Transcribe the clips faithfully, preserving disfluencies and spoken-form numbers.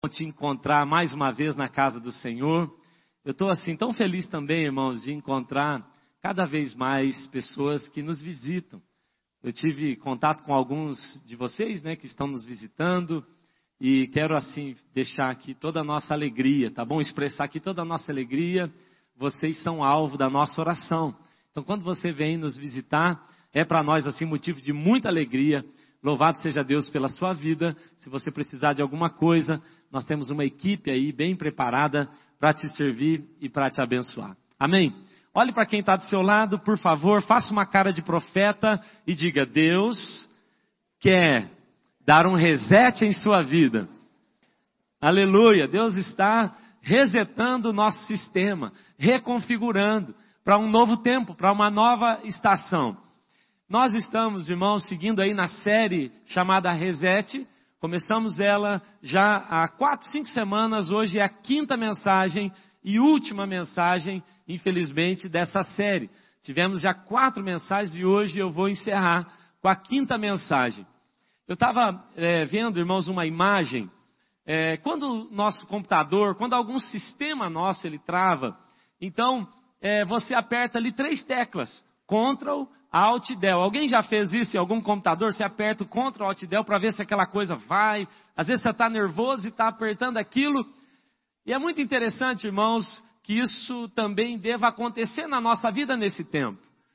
Te encontrar mais uma vez na casa do Senhor. Eu estou assim tão feliz também, irmãos, de encontrar cada vez mais pessoas que nos visitam. Eu tive contato com alguns de vocês, né, que estão nos visitando, e quero assim deixar aqui toda a nossa alegria, tá bom? Expressar aqui toda a nossa alegria. Vocês são alvo da nossa oração. Então, quando você vem nos visitar, é para nós assim motivo de muita alegria. Louvado seja Deus pela sua vida. Se você precisar de alguma coisa, nós temos uma equipe aí bem preparada para te servir e para te abençoar. Amém? Olhe para quem está do seu lado, por favor, faça uma cara de profeta e diga: Deus quer dar um reset em sua vida. Aleluia! Deus está resetando o nosso sistema, reconfigurando para um novo tempo, para uma nova estação. Nós estamos, irmãos, seguindo aí na série chamada Reset. Começamos ela já há quatro, cinco semanas. Hoje é a quinta mensagem e última mensagem, infelizmente, dessa série. Tivemos já quatro mensagens e hoje eu vou encerrar com a quinta mensagem. Eu estava é, vendo, irmãos, uma imagem. É, quando o nosso computador, quando algum sistema nosso ele trava, então é, você aperta ali três teclas. Ctrl, Alt e Del. Alguém já fez isso em algum computador? Você aperta o Ctrl, Alt e Del para ver se aquela coisa vai. Às vezes você está nervoso e está apertando aquilo. E é muito interessante, irmãos, que isso também deva acontecer na nossa vida nesse tempo.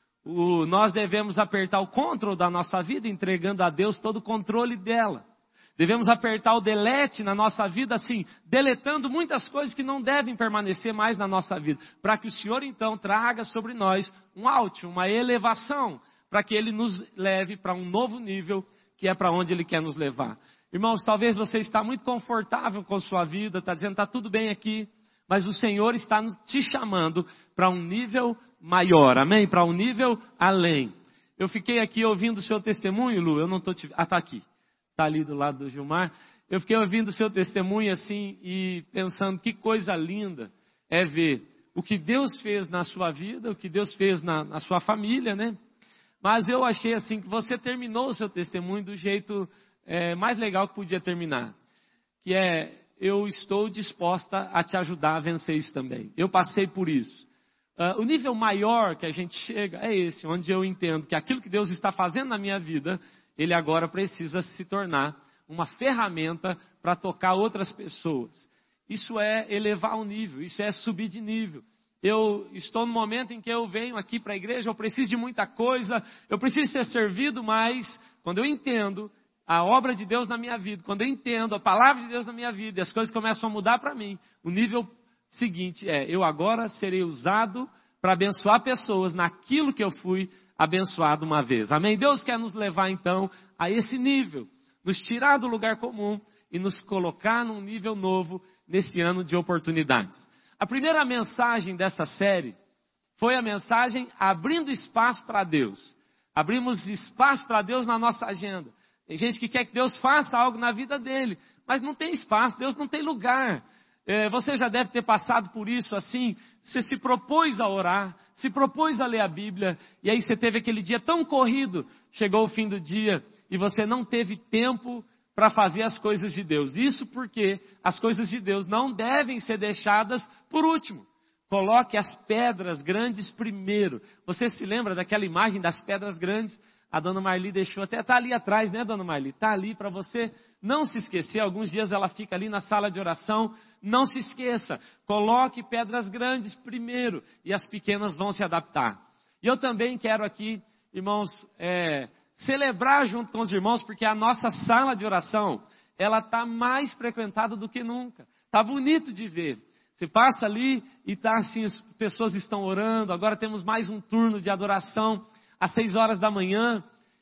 O, nós devemos apertar o Ctrl da nossa vida, entregando a Deus todo o controle dela. Devemos apertar o delete na nossa vida, assim, deletando muitas coisas que não devem permanecer mais na nossa vida. Para que o Senhor, então, traga sobre nós um alt, uma elevação, para que Ele nos leve para um novo nível, que é para onde Ele quer nos levar. Irmãos, talvez você está muito confortável com sua vida, está dizendo, está tudo bem aqui, mas o Senhor está te chamando para um nível maior, amém? Para um nível além. Eu fiquei aqui ouvindo o seu testemunho, Lu, eu não estou te... Ah, está aqui. Está ali do lado do Gilmar. Eu fiquei ouvindo o seu testemunho assim e pensando que coisa linda é ver o que Deus fez na sua vida, o que Deus fez na, na sua família, né? Mas eu achei assim que você terminou o seu testemunho do jeito é, mais legal que podia terminar. Que é, eu estou disposta a te ajudar a vencer isso também. Eu passei por isso. Uh, o nível maior que a gente chega é esse, onde eu entendo que aquilo que Deus está fazendo na minha vida, Ele agora precisa se tornar uma ferramenta para tocar outras pessoas. Isso é elevar o nível, isso é subir de nível. Eu estou no momento em que eu venho aqui para a igreja, eu preciso de muita coisa, eu preciso ser servido, mas quando eu entendo a obra de Deus na minha vida, quando eu entendo a palavra de Deus na minha vida, e as coisas começam a mudar para mim, o nível seguinte é, eu agora serei usado para abençoar pessoas naquilo que eu fui abençoado uma vez. Amém? Deus quer nos levar então a esse nível, nos tirar do lugar comum e nos colocar num nível novo nesse ano de oportunidades. A primeira mensagem dessa série foi a mensagem abrindo espaço para Deus. Abrimos espaço para Deus na nossa agenda. Tem gente que quer que Deus faça algo na vida dele, mas não tem espaço, Deus não tem lugar. É, você já deve ter passado por isso assim, você se propôs a orar, se propôs a ler a Bíblia, e aí você teve aquele dia tão corrido, chegou o fim do dia, e você não teve tempo para fazer as coisas de Deus. Isso porque as coisas de Deus não devem ser deixadas por último. Coloque as pedras grandes primeiro. Você se lembra daquela imagem das pedras grandes? A dona Marli deixou, até está ali atrás, né, dona Marli? Está ali para você não se esquecer. Alguns dias ela fica ali na sala de oração. Não se esqueça, coloque pedras grandes primeiro e as pequenas vão se adaptar. E eu também quero aqui, irmãos, é, celebrar junto com os irmãos, porque a nossa sala de oração, ela está mais frequentada do que nunca. Está bonito de ver. Você passa ali e está assim, as pessoas estão orando. Agora temos mais um turno de adoração às seis horas da manhã.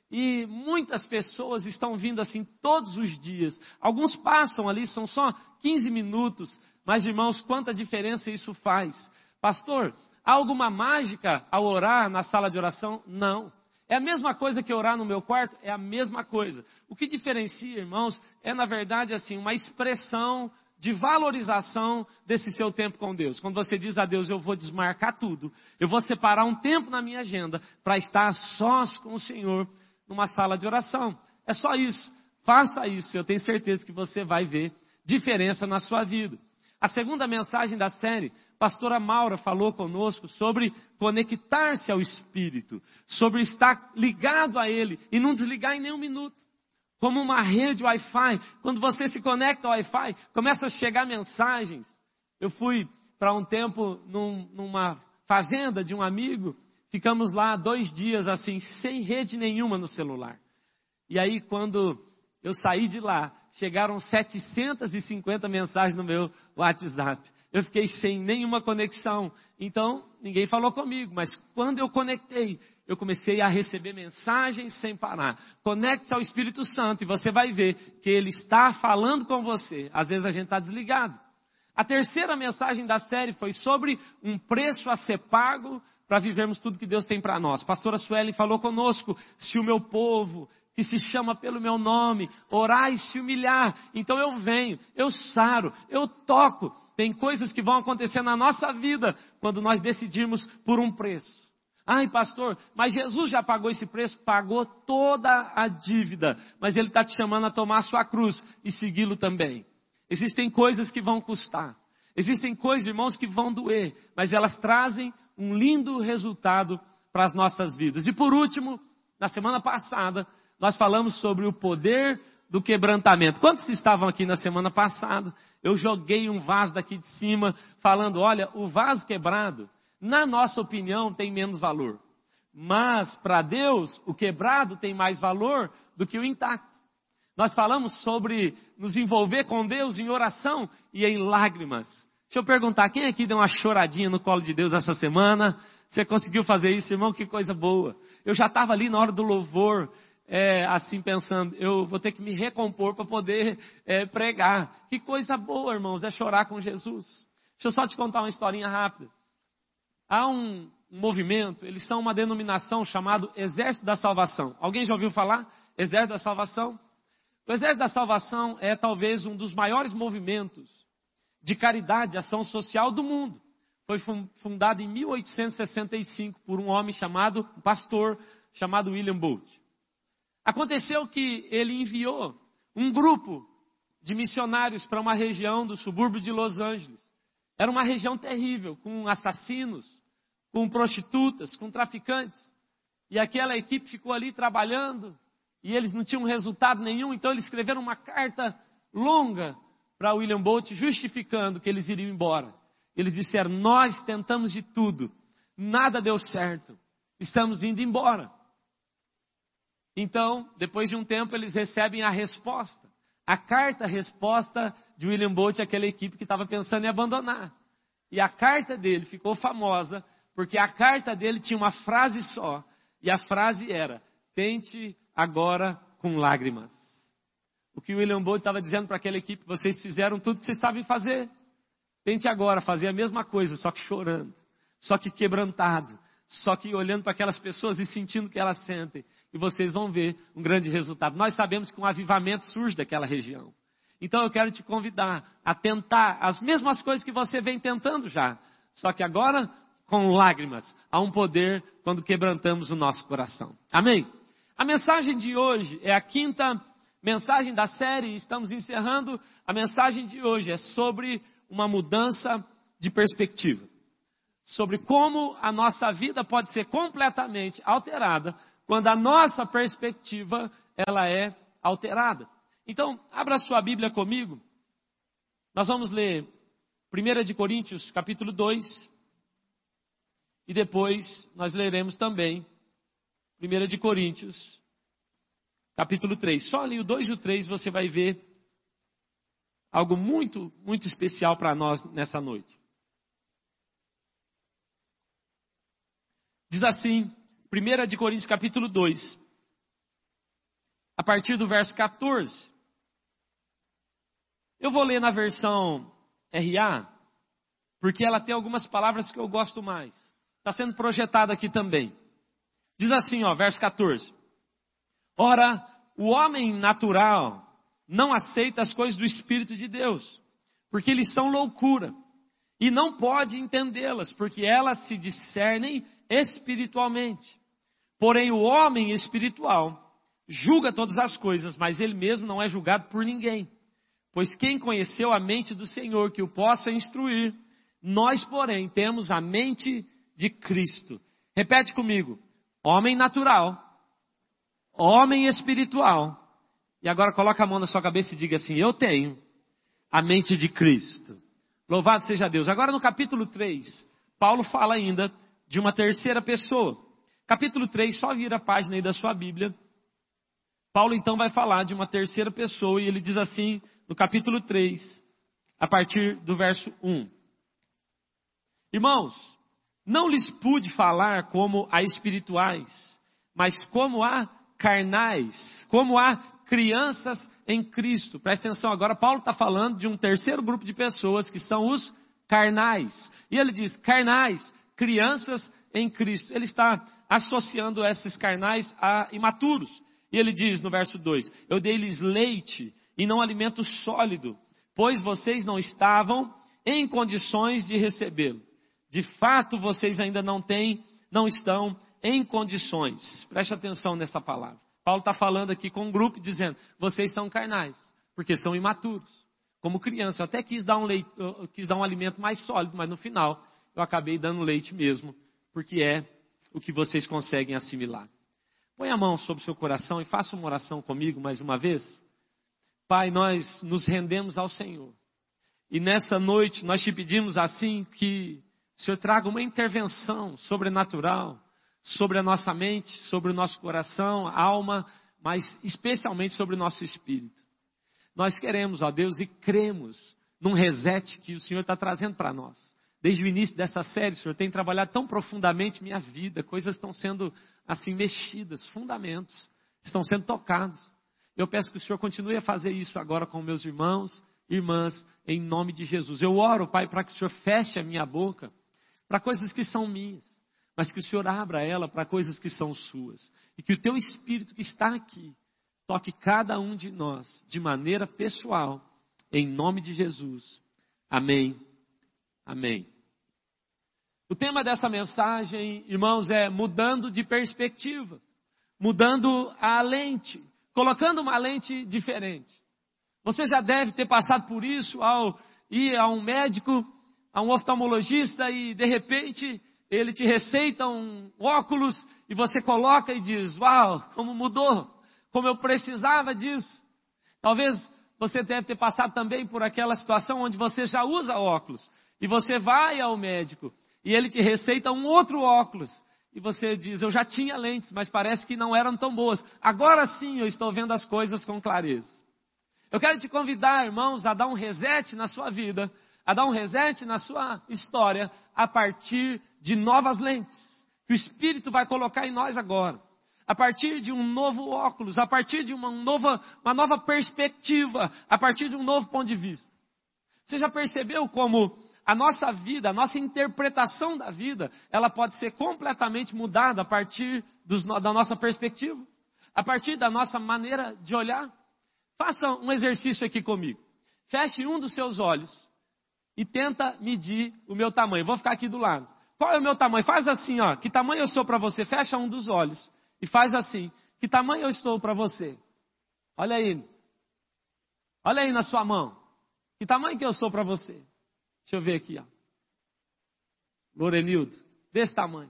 E muitas pessoas estão vindo assim todos os dias. Alguns passam ali, são só quinze minutos. Mas, irmãos, quanta diferença isso faz. Pastor, há alguma mágica ao orar na sala de oração? Não. É a mesma coisa que orar no meu quarto? É a mesma coisa. O que diferencia, irmãos, é na verdade assim, uma expressão de valorização desse seu tempo com Deus. Quando você diz a Deus, eu vou desmarcar tudo. Eu vou separar um tempo na minha agenda para estar sós com o Senhor numa sala de oração. É só isso. Faça isso. Eu tenho certeza que você vai ver diferença na sua vida. A segunda mensagem da série, pastora Maura falou conosco sobre conectar-se ao Espírito, sobre estar ligado a Ele e não desligar em nenhum minuto. Como uma rede Wi-Fi, quando você se conecta ao Wi-Fi, começa a chegar mensagens. Eu fui para um tempo num, numa fazenda de um amigo, ficamos lá dois dias assim, sem rede nenhuma no celular. E aí quando eu saí de lá, chegaram setecentas e cinquenta mensagens no meu WhatsApp. Eu fiquei sem nenhuma conexão. Então, ninguém falou comigo. Mas quando eu conectei, eu comecei a receber mensagens sem parar. Conecte-se ao Espírito Santo e você vai ver que Ele está falando com você. Às vezes a gente está desligado. A terceira mensagem da série foi sobre um preço a ser pago para vivermos tudo que Deus tem para nós. A pastora Suelen falou conosco, se o meu povo, que se chama pelo meu nome, orar e se humilhar, então eu venho, eu saro, eu toco. Tem coisas que vão acontecer na nossa vida quando nós decidirmos por um preço. Ai, pastor, mas Jesus já pagou esse preço? Pagou toda a dívida, mas Ele está te chamando a tomar a sua cruz e segui-lo também. Existem coisas que vão custar, existem coisas, irmãos, que vão doer, mas elas trazem um lindo resultado para as nossas vidas. E por último, na semana passada, nós falamos sobre o poder do quebrantamento. Quantos estavam aqui na semana passada? Eu joguei um vaso daqui de cima, falando, olha, o vaso quebrado, na nossa opinião, tem menos valor. Mas, para Deus, o quebrado tem mais valor do que o intacto. Nós falamos sobre nos envolver com Deus em oração e em lágrimas. Deixa eu perguntar, quem aqui deu uma choradinha no colo de Deus essa semana? Você conseguiu fazer isso, irmão? Que coisa boa. Eu já estava ali na hora do louvor, é, assim pensando, eu vou ter que me recompor para poder é, pregar. Que coisa boa, irmãos, é chorar com Jesus. Deixa eu só te contar uma historinha rápida. Há um, um movimento, eles são uma denominação chamada Exército da Salvação. Alguém já ouviu falar? Exército da Salvação? O Exército da Salvação é talvez um dos maiores movimentos de caridade e ação social do mundo. Foi fundado em mil oitocentos e sessenta e cinco por um homem chamado, um pastor chamado William Booth. Aconteceu que ele enviou um grupo de missionários para uma região do subúrbio de Los Angeles. Era uma região terrível, com assassinos, com prostitutas, com traficantes. E aquela equipe ficou ali trabalhando, e eles não tinham resultado nenhum, então eles escreveram uma carta longa para William Booth, justificando que eles iriam embora. Eles disseram, nós tentamos de tudo, nada deu certo, estamos indo embora. Então, depois de um tempo, eles recebem a resposta. A carta-resposta de William Booth àquela equipe que estava pensando em abandonar. E a carta dele ficou famosa, porque a carta dele tinha uma frase só. E a frase era, tente agora com lágrimas. O que William Booth estava dizendo para aquela equipe, vocês fizeram tudo que vocês sabem fazer. Tente agora fazer a mesma coisa, só que chorando, só que quebrantado, só que olhando para aquelas pessoas e sentindo o que elas sentem. E vocês vão ver um grande resultado. Nós sabemos que um avivamento surge daquela região. Então eu quero te convidar a tentar as mesmas coisas que você vem tentando já. Só que agora com lágrimas. Há um poder quando quebrantamos o nosso coração. Amém? A mensagem de hoje é a quinta mensagem da série. Estamos encerrando. A mensagem de hoje é sobre uma mudança de perspectiva. Sobre como a nossa vida pode ser completamente alterada quando a nossa perspectiva ela é alterada. Então, abra sua Bíblia comigo. Nós vamos ler primeira de Coríntios, capítulo dois. E depois nós leremos também primeira de Coríntios, capítulo três. Só ali o dois e o três você vai ver algo muito, muito especial para nós nessa noite. Diz assim, primeira de Coríntios capítulo dois, a partir do verso quatorze. Eu vou ler na versão R A, porque ela tem algumas palavras que eu gosto mais. Está sendo projetado aqui também. Diz assim, ó, verso quatorze. Ora, o homem natural não aceita as coisas do Espírito de Deus, porque eles são loucura, e não pode entendê-las, porque elas se discernem espiritualmente. Porém, o homem espiritual julga todas as coisas, mas ele mesmo não é julgado por ninguém. Pois quem conheceu a mente do Senhor que o possa instruir? Nós, porém, temos a mente de Cristo. Repete comigo. Homem natural. Homem espiritual. E agora coloca a mão na sua cabeça e diga assim: eu tenho a mente de Cristo. Louvado seja Deus. Agora no capítulo três, Paulo fala ainda de uma terceira pessoa. Capítulo três, só vira a página aí da sua Bíblia. Paulo então vai falar de uma terceira pessoa e ele diz assim no capítulo três, a partir do verso um. Irmãos, não lhes pude falar como a espirituais, mas como a carnais, como a crianças em Cristo. Presta atenção, agora Paulo está falando de um terceiro grupo de pessoas que são os carnais. E ele diz, carnais, crianças em Cristo. Ele está associando esses carnais a imaturos. E ele diz no verso dois, eu dei-lhes leite e não alimento sólido, pois vocês não estavam em condições de recebê-lo. De fato, vocês ainda não têm, não estão em condições. Preste atenção nessa palavra. Paulo está falando aqui com um grupo dizendo, vocês são carnais, porque são imaturos. Como criança, eu até quis dar um leite, eu quis dar um alimento mais sólido, mas no final eu acabei dando leite mesmo, porque é o que vocês conseguem assimilar. Põe a mão sobre o seu coração e faça uma oração comigo mais uma vez. Pai, nós nos rendemos ao Senhor. E nessa noite nós te pedimos assim que o Senhor traga uma intervenção sobrenatural sobre a nossa mente, sobre o nosso coração, alma, mas especialmente sobre o nosso espírito. Nós queremos, ó Deus, e cremos num reset que o Senhor está trazendo para nós. Desde o início dessa série, o Senhor tem trabalhado tão profundamente minha vida, coisas estão sendo assim mexidas, fundamentos estão sendo tocados. Eu peço que o Senhor continue a fazer isso agora com meus irmãos, irmãs, em nome de Jesus. Eu oro, Pai, para que o Senhor feche a minha boca para coisas que são minhas, mas que o Senhor abra ela para coisas que são suas. E que o teu Espírito que está aqui toque cada um de nós de maneira pessoal, em nome de Jesus. Amém. Amém. O tema dessa mensagem, irmãos, é mudando de perspectiva, mudando a lente, colocando uma lente diferente. Você já deve ter passado por isso ao ir a um médico, a um oftalmologista e de repente ele te receita um óculos e você coloca e diz, uau, como mudou, como eu precisava disso. Talvez você deve ter passado também por aquela situação onde você já usa óculos e você vai ao médico e ele te receita um outro óculos. E você diz, eu já tinha lentes, mas parece que não eram tão boas. Agora sim eu estou vendo as coisas com clareza. Eu quero te convidar, irmãos, a dar um reset na sua vida, a dar um reset na sua história, a partir de novas lentes, que o Espírito vai colocar em nós agora. A partir de um novo óculos, a partir de uma nova, uma nova perspectiva, a partir de um novo ponto de vista. Você já percebeu como a nossa vida, a nossa interpretação da vida, ela pode ser completamente mudada a partir dos, da nossa perspectiva, a partir da nossa maneira de olhar? Faça um exercício aqui comigo. Feche um dos seus olhos e tenta medir o meu tamanho. Vou ficar aqui do lado. Qual é o meu tamanho? Faz assim, ó. Que tamanho eu sou para você? Fecha um dos olhos e faz assim. Que tamanho eu estou para você? Olha aí. Olha aí na sua mão. Que tamanho que eu sou para você? Deixa eu ver aqui, ó. Lorenildo, desse tamanho.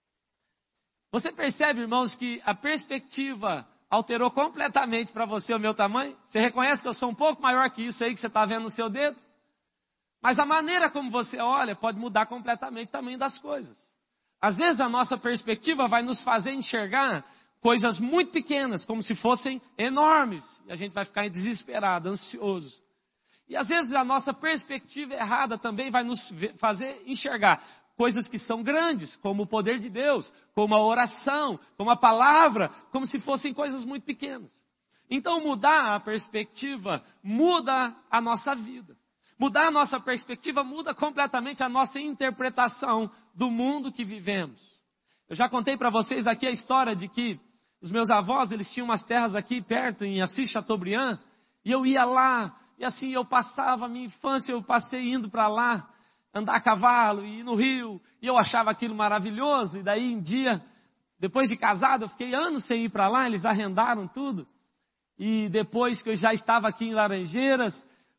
Você percebe, irmãos, que a perspectiva alterou completamente para você o meu tamanho? Você reconhece que eu sou um pouco maior que isso aí que você está vendo no seu dedo? Mas a maneira como você olha pode mudar completamente o tamanho das coisas. Às vezes a nossa perspectiva vai nos fazer enxergar coisas muito pequenas, como se fossem enormes. E a gente vai ficar desesperado, ansioso. E às vezes a nossa perspectiva errada também vai nos fazer enxergar coisas que são grandes, como o poder de Deus, como a oração, como a palavra, como se fossem coisas muito pequenas. Então mudar a perspectiva muda a nossa vida. Mudar a nossa perspectiva muda completamente a nossa interpretação do mundo que vivemos. Eu já contei para vocês aqui a história de que os meus avós, eles tinham umas terras aqui perto, em Assis Chateaubriand, e eu ia lá. E assim eu passava a minha infância, eu passei indo para lá, andar a cavalo e ir no rio. E eu achava aquilo maravilhoso. E daí em dia, depois de casado, eu fiquei anos sem ir para lá, eles arrendaram tudo. E depois que eu já estava aqui em Laranjeiras,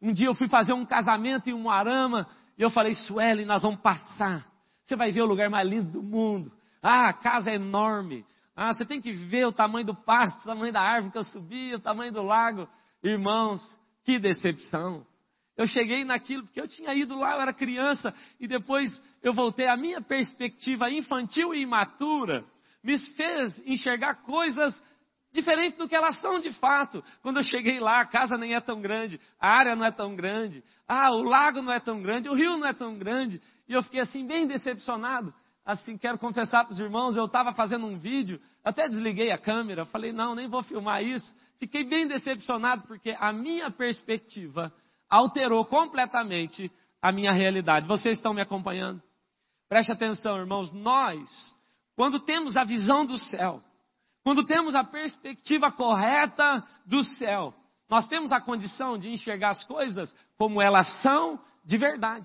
Um dia eu fui fazer um casamento em Umuarama e eu falei, Sueli, nós vamos passar. Você vai ver o lugar mais lindo do mundo. Ah, a casa é enorme. Ah, você tem que ver o tamanho do pasto, o tamanho da árvore que eu subi, o tamanho do lago. Irmãos, que decepção. Eu cheguei naquilo, porque eu tinha ido lá, eu era criança, e depois eu voltei. A minha perspectiva infantil e imatura me fez enxergar coisas diferentes do que elas são de fato. Quando eu cheguei lá, a casa nem é tão grande, a área não é tão grande, ah, o lago não é tão grande, o rio não é tão grande. E eu fiquei assim, bem decepcionado. Assim, quero confessar para os irmãos, eu estava fazendo um vídeo, até desliguei a câmera, falei, não, nem vou filmar isso. Fiquei bem decepcionado, porque a minha perspectiva alterou completamente a minha realidade. Vocês estão me acompanhando? Preste atenção, irmãos. Nós, quando temos a visão do céu, quando temos a perspectiva correta do céu, nós temos a condição de enxergar as coisas como elas são de verdade.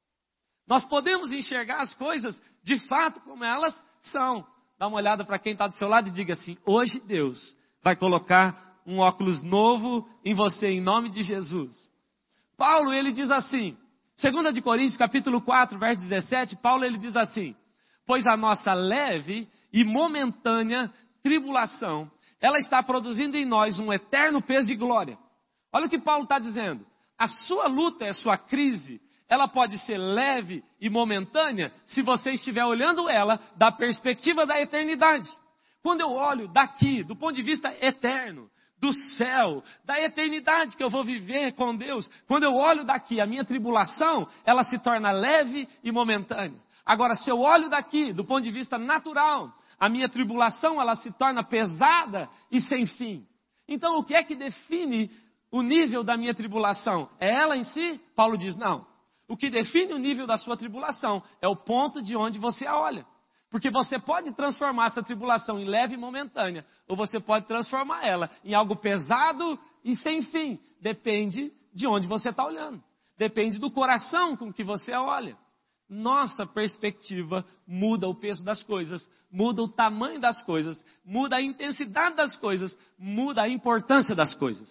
Nós podemos enxergar as coisas de fato como elas são. Dá uma olhada para quem está do seu lado e diga assim, hoje Deus vai colocar um óculos novo em você, em nome de Jesus. Paulo, ele diz assim, segunda de Coríntios, capítulo quatro, verso dezessete, Paulo, ele diz assim, pois a nossa leve e momentânea tribulação, ela está produzindo em nós um eterno peso de glória. Olha o que Paulo está dizendo, a sua luta, a sua crise, ela pode ser leve e momentânea, se você estiver olhando ela da perspectiva da eternidade. Quando eu olho daqui, do ponto de vista eterno, do céu, da eternidade que eu vou viver com Deus, quando eu olho daqui, a minha tribulação, ela se torna leve e momentânea. Agora, se eu olho daqui, do ponto de vista natural, a minha tribulação, ela se torna pesada e sem fim. Então, o que é que define o nível da minha tribulação? É ela em si? Paulo diz, não. O que define o nível da sua tribulação é o ponto de onde você a olha. Porque você pode transformar essa tribulação em leve e momentânea, ou você pode transformar ela em algo pesado e sem fim. Depende de onde você está olhando. Depende do coração com que você a olha. Nossa perspectiva muda o peso das coisas, muda o tamanho das coisas, muda a intensidade das coisas, muda a importância das coisas.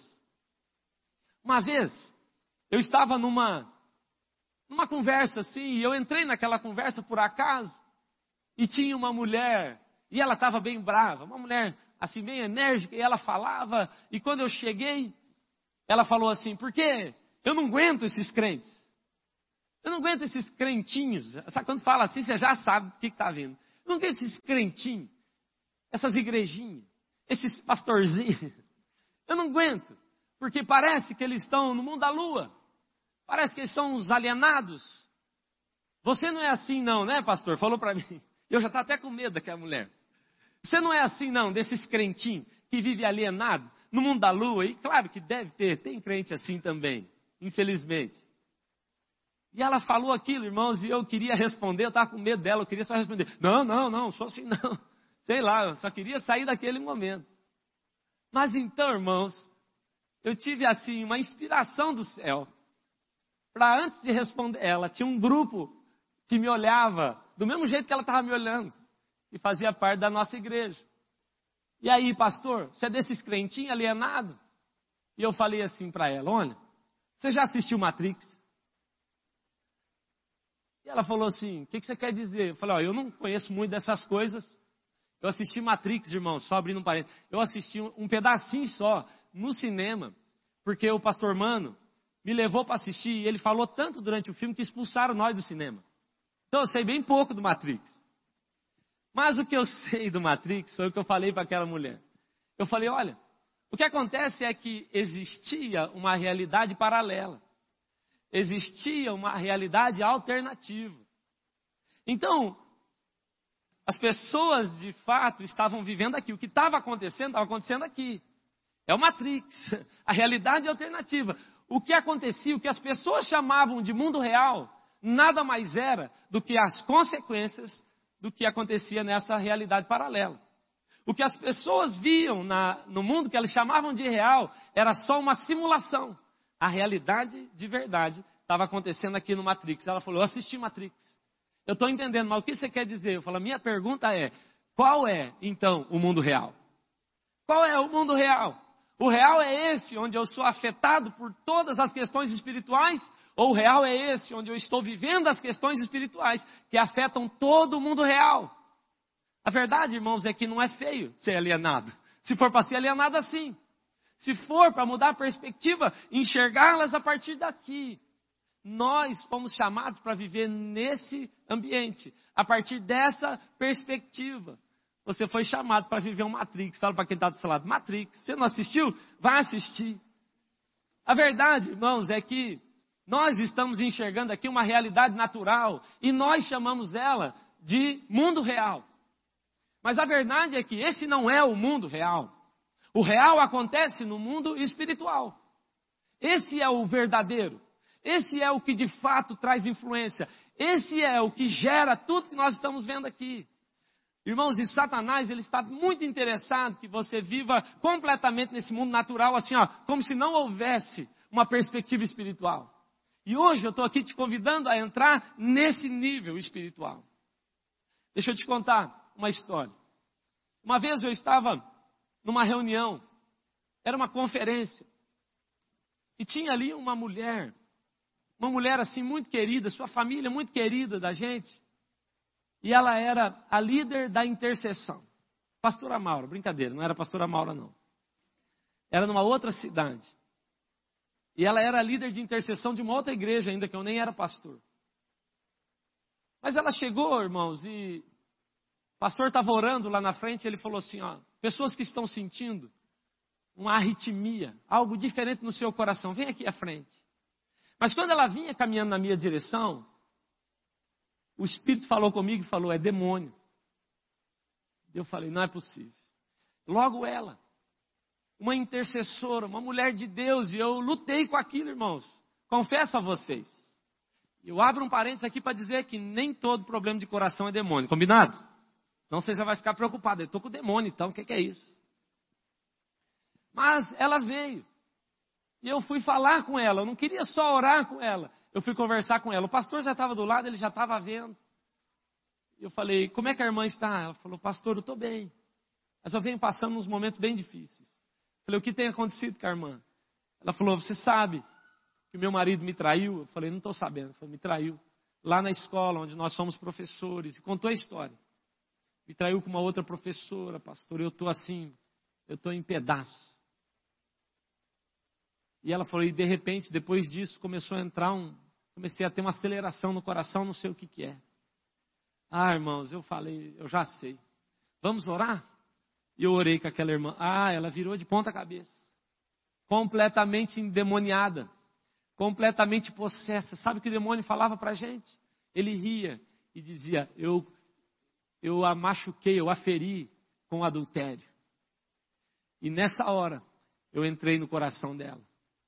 Uma vez, eu estava numa... numa conversa assim, e eu entrei naquela conversa por acaso, e tinha uma mulher, e ela estava bem brava, uma mulher assim bem enérgica, e ela falava, e quando eu cheguei, ela falou assim, por quê? Eu não aguento esses crentes, eu não aguento esses crentinhos, sabe, quando fala assim, você já sabe o que está vindo, eu não aguento esses crentinhos, essas igrejinhas, esses pastorzinhos, eu não aguento, porque parece que eles estão no mundo da lua, parece que eles são uns alienados. Você não é assim não, né, pastor? Falou para mim. Eu já estava até com medo daquela mulher. Você não é assim não, desses crentinhos que vive alienado no mundo da lua. E claro que deve ter, tem crente assim também, infelizmente. E ela falou aquilo, irmãos, e eu queria responder, eu estava com medo dela, eu queria só responder. Não, não, não, sou assim não. Sei lá, eu só queria sair daquele momento. Mas então, irmãos, eu tive assim uma inspiração do céu. Para antes de responder ela, tinha um grupo que me olhava do mesmo jeito que ela estava me olhando. E fazia parte da nossa igreja. E aí, pastor, você é desses crentinhos alienados? E eu falei assim para ela, olha, você já assistiu Matrix? E ela falou assim, o que, que você quer dizer? Eu falei, ó, eu não conheço muito dessas coisas. Eu assisti Matrix, irmão, só abrindo um parênteses. Eu assisti um, um pedacinho só no cinema, porque o pastor Mano me levou para assistir e ele falou tanto durante o filme que expulsaram nós do cinema. Então eu sei bem pouco do Matrix. Mas o que eu sei do Matrix foi o que eu falei para aquela mulher. Eu falei, olha, o que acontece é que existia uma realidade paralela. Existia uma realidade alternativa. Então, as pessoas de fato estavam vivendo aqui. O que estava acontecendo, estava acontecendo aqui. É o Matrix, a realidade alternativa. O que acontecia, o que as pessoas chamavam de mundo real, nada mais era do que as consequências do que acontecia nessa realidade paralela. O que as pessoas viam na, no mundo que elas chamavam de real, era só uma simulação. A realidade de verdade estava acontecendo aqui no Matrix. Ela falou, eu assisti Matrix. Eu estou entendendo, mas o que você quer dizer? Eu falo, a minha pergunta é, qual é, então, o mundo real? Qual é o mundo real? O real é esse, onde eu sou afetado por todas as questões espirituais, ou o real é esse, onde eu estou vivendo as questões espirituais que afetam todo o mundo real? A verdade, irmãos, é que não é feio ser alienado. Se for para ser alienado assim. Se for para mudar a perspectiva, enxergá-las a partir daqui. Nós fomos chamados para viver nesse ambiente, a partir dessa perspectiva. Você foi chamado para viver um Matrix. Fala para quem está do seu lado, Matrix. Você não assistiu? Vai assistir. A verdade, irmãos, é que nós estamos enxergando aqui uma realidade natural e nós chamamos ela de mundo real. Mas a verdade é que esse não é o mundo real. O real acontece no mundo espiritual. Esse é o verdadeiro. Esse é o que de fato traz influência. Esse é o que gera tudo que nós estamos vendo aqui. Irmãos, e Satanás, ele está muito interessado que você viva completamente nesse mundo natural, assim, ó, como se não houvesse uma perspectiva espiritual. E hoje eu estou aqui te convidando a entrar nesse nível espiritual. Deixa eu te contar uma história. Uma vez eu estava numa reunião, era uma conferência, e tinha ali uma mulher, uma mulher assim muito querida, sua família muito querida da gente, e ela era a líder da intercessão. Pastora Maura, brincadeira, não era pastora Maura não. Era numa outra cidade. E ela era a líder de intercessão de uma outra igreja ainda, que eu nem era pastor. Mas ela chegou, irmãos, e o pastor estava orando lá na frente, e ele falou assim, ó, pessoas que estão sentindo uma arritmia, algo diferente no seu coração, vem aqui à frente. Mas quando ela vinha caminhando na minha direção, o Espírito falou comigo e falou, é demônio. Eu falei, não é possível. Logo ela, uma intercessora, uma mulher de Deus, e eu lutei com aquilo, irmãos. Confesso a vocês. Eu abro um parênteses aqui para dizer que nem todo problema de coração é demônio, combinado? Senão você já vai ficar preocupado. Eu estou com o demônio, então, o que, que é isso? Mas ela veio. E eu fui falar com ela. Eu não queria só orar com ela. Eu fui conversar com ela. O pastor já estava do lado, ele já estava vendo. Eu falei, como é que a irmã está? Ela falou, pastor, eu estou bem. Mas eu venho passando uns momentos bem difíceis. Eu falei, o que tem acontecido com a irmã? Ela falou, você sabe que o meu marido me traiu? Eu falei, não estou sabendo. Ela falou, me traiu. Lá na escola, onde nós somos professores. E contou a história. Me traiu com uma outra professora, pastor. Eu estou assim, eu estou em pedaços. E ela falou, e de repente, depois disso, começou a entrar um... Comecei a ter uma aceleração no coração, não sei o que que é. Ah, irmãos, eu falei, eu já sei. Vamos orar? E eu orei com aquela irmã. Ah, ela virou de ponta cabeça. Completamente endemoniada. Completamente possessa. Sabe o que o demônio falava pra gente? Ele ria e dizia, eu, eu a machuquei, eu a feri com adultério. E nessa hora, eu entrei no coração dela.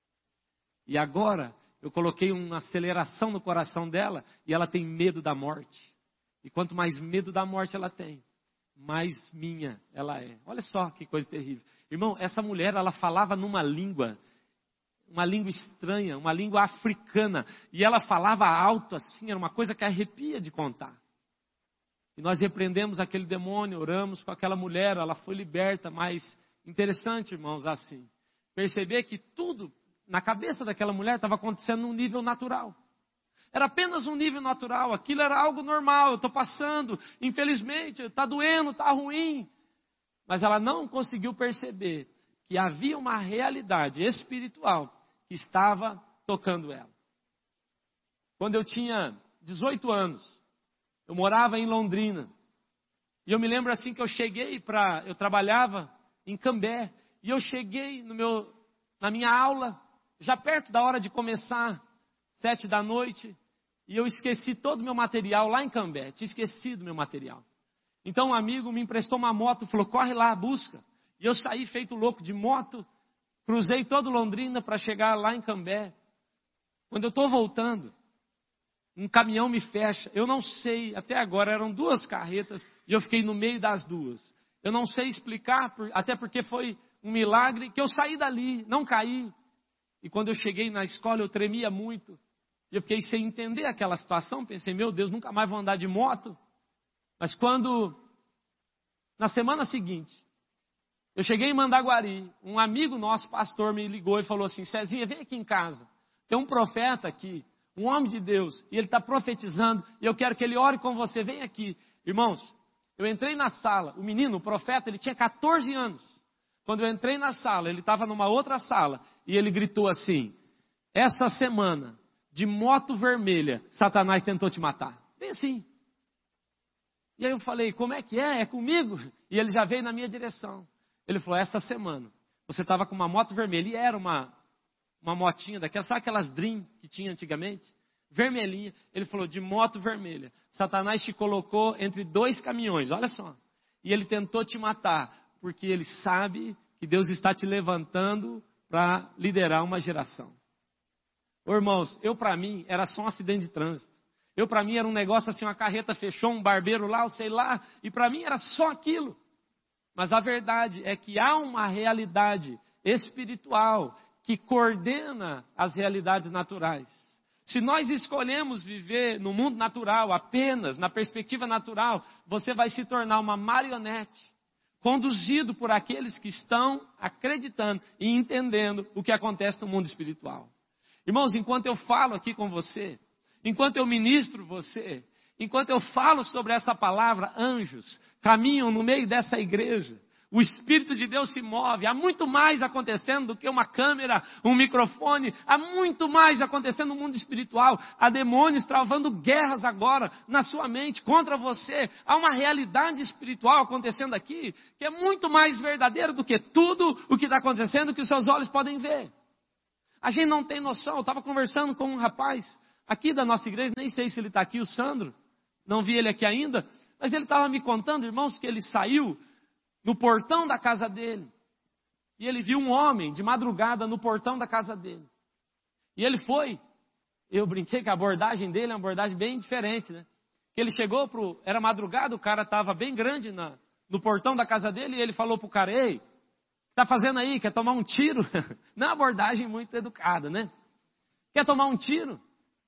E agora, eu coloquei uma aceleração no coração dela e ela tem medo da morte. E quanto mais medo da morte ela tem, mais minha ela é. Olha só que coisa terrível. Irmão, essa mulher, ela falava numa língua, uma língua estranha, uma língua africana. E ela falava alto assim, era uma coisa que arrepia de contar. E nós repreendemos aquele demônio, oramos com aquela mulher, ela foi liberta. Mas interessante, irmãos, assim, perceber que tudo na cabeça daquela mulher estava acontecendo num nível natural. Era apenas um nível natural, aquilo era algo normal, eu estou passando, infelizmente, está doendo, está ruim. Mas ela não conseguiu perceber que havia uma realidade espiritual que estava tocando ela. Quando eu tinha dezoito anos, eu morava em Londrina. E eu me lembro assim que eu cheguei para... Eu trabalhava em Cambé. E eu cheguei no meu, na minha aula, já perto da hora de começar, sete da noite, e eu esqueci todo o meu material lá em Cambé. Tinha esquecido o meu material. Então um amigo me emprestou uma moto, falou, corre lá, busca. E eu saí feito louco de moto, cruzei todo Londrina para chegar lá em Cambé. Quando eu estou voltando, um caminhão me fecha. Eu não sei, até agora eram duas carretas, e eu fiquei no meio das duas. Eu não sei explicar, até porque foi um milagre que eu saí dali, não caí. E quando eu cheguei na escola, eu tremia muito. E eu fiquei sem entender aquela situação. Pensei, meu Deus, nunca mais vou andar de moto. Mas quando, na semana seguinte, Eu cheguei em Mandaguari, um amigo nosso, pastor, me ligou e falou assim, Cezinha, vem aqui em casa. Tem um profeta aqui, um homem de Deus, e ele está profetizando, e eu quero que ele ore com você, vem aqui. Irmãos, eu entrei na sala, o menino, o profeta, ele tinha quatorze anos. Quando eu entrei na sala, ele estava numa outra sala, e ele gritou assim, essa semana, de moto vermelha, Satanás tentou te matar. Bem assim. E aí eu falei, como é que é? É comigo? E ele já veio na minha direção. Ele falou, essa semana, você estava com uma moto vermelha, e era uma, uma motinha daquelas, sabe aquelas Dream que tinha antigamente? Vermelhinha. Ele falou, de moto vermelha. Satanás te colocou entre dois caminhões, olha só. E ele tentou te matar, porque ele sabe que Deus está te levantando para liderar uma geração. Ô, irmãos, eu para mim era só um acidente de trânsito. Eu para mim era um negócio assim, uma carreta fechou, um barbeiro lá, eu sei lá, e para mim era só aquilo. Mas a verdade é que há uma realidade espiritual que coordena as realidades naturais. Se nós escolhemos viver no mundo natural, apenas na perspectiva natural, você vai se tornar uma marionete, conduzido por aqueles que estão acreditando e entendendo o que acontece no mundo espiritual. Irmãos, enquanto eu falo aqui com você, enquanto eu ministro você, enquanto eu falo sobre essa palavra, anjos caminham no meio dessa igreja. O Espírito de Deus se move. Há muito mais acontecendo do que uma câmera, um microfone. Há muito mais acontecendo no mundo espiritual. Há demônios travando guerras agora na sua mente contra você. Há uma realidade espiritual acontecendo aqui que é muito mais verdadeira do que tudo o que está acontecendo que os seus olhos podem ver. A gente não tem noção. Eu estava conversando com um rapaz aqui da nossa igreja, nem sei se ele está aqui, o Sandro. Não vi ele aqui ainda, mas ele estava me contando, irmãos, que ele saiu no portão da casa dele. E ele viu um homem de madrugada no portão da casa dele. E ele foi. Eu brinquei que a abordagem dele é uma abordagem bem diferente, né? Que ele chegou pro, era madrugada, o cara estava bem grande na, no portão da casa dele e ele falou pro cara, ei, o que está fazendo aí? Quer tomar um tiro? Não é uma abordagem muito educada, né? Quer tomar um tiro?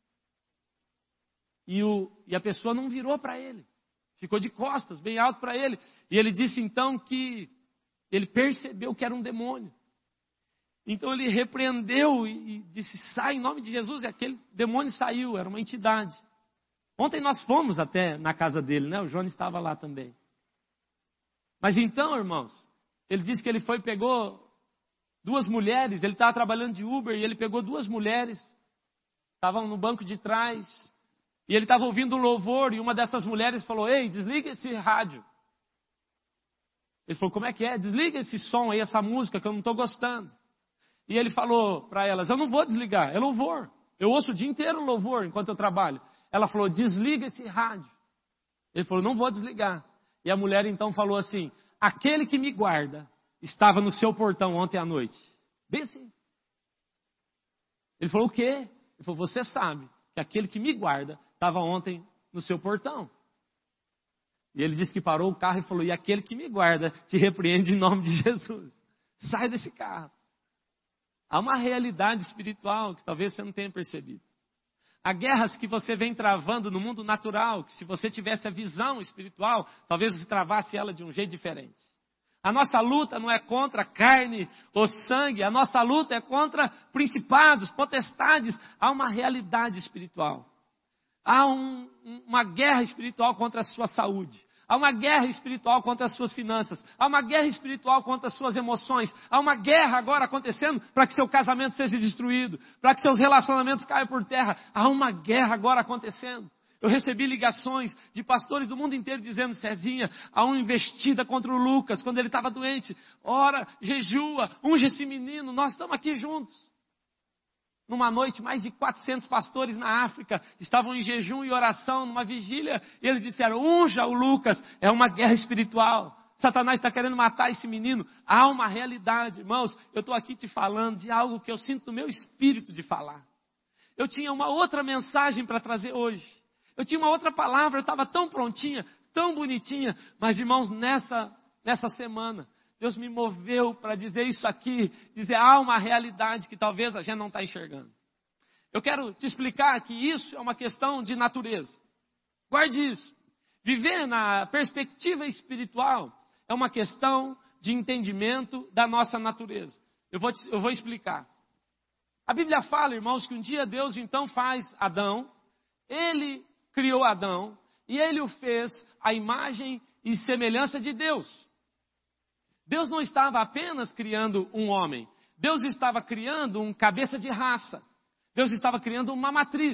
E, o, e a pessoa não virou para ele. Ficou de costas, bem alto para ele. E ele disse então que ele percebeu que era um demônio. Então ele repreendeu e, e disse, sai em nome de Jesus. E aquele demônio saiu, era uma entidade. Ontem nós fomos até na casa dele, né? O João estava lá também. Mas então, irmãos, ele disse que ele foi e pegou duas mulheres. Ele estava trabalhando de Uber e ele pegou duas mulheres. Estavam no banco de trás. E ele estava ouvindo um louvor e uma dessas mulheres falou, ei, desliga esse rádio. Ele falou, como é que é? Desliga esse som aí, essa música que eu não estou gostando. E ele falou para elas, eu não vou desligar, é louvor. Eu ouço o dia inteiro louvor enquanto eu trabalho. Ela falou, desliga esse rádio. Ele falou, não vou desligar. E a mulher então falou assim, aquele que me guarda estava no seu portão ontem à noite. Bem assim. Ele falou, o quê? Ele falou, você sabe que aquele que me guarda estava ontem no seu portão. E ele disse que parou o carro e falou, e aquele que me guarda te repreende em nome de Jesus. Sai desse carro. Há uma realidade espiritual que talvez você não tenha percebido. Há guerras que você vem travando no mundo natural, que se você tivesse a visão espiritual, talvez você travasse ela de um jeito diferente. A nossa luta não é contra carne ou sangue, a nossa luta é contra principados, potestades. Há uma realidade espiritual. Há um, uma guerra espiritual contra a sua saúde. Há uma guerra espiritual contra as suas finanças. Há uma guerra espiritual contra as suas emoções. Há uma guerra agora acontecendo para que seu casamento seja destruído, para que seus relacionamentos caiam por terra. Há uma guerra agora acontecendo. Eu recebi ligações de pastores do mundo inteiro dizendo, Cezinha, há uma investida contra o Lucas quando ele estava doente. Ora, jejua, unge esse menino, nós estamos aqui juntos. Numa noite, mais de quatrocentos pastores na África estavam em jejum e oração, numa vigília, e eles disseram, unja o Lucas, é uma guerra espiritual. Satanás está querendo matar esse menino. Há uma realidade, irmãos, eu estou aqui te falando de algo que eu sinto no meu espírito de falar. Eu tinha uma outra mensagem para trazer hoje. Eu tinha uma outra palavra, eu estava tão prontinha, tão bonitinha, mas irmãos, nessa, nessa semana, Deus me moveu para dizer isso aqui, dizer, há uma realidade que talvez a gente não está enxergando. Eu quero te explicar que isso é uma questão de natureza. Guarde isso. Viver na perspectiva espiritual é uma questão de entendimento da nossa natureza. Eu vou, te, eu vou explicar. A Bíblia fala, irmãos, que um dia Deus então faz Adão, ele criou Adão, e ele o fez à imagem e semelhança de Deus. Deus não estava apenas criando um homem, Deus estava criando um cabeça de raça. Deus estava criando uma matriz.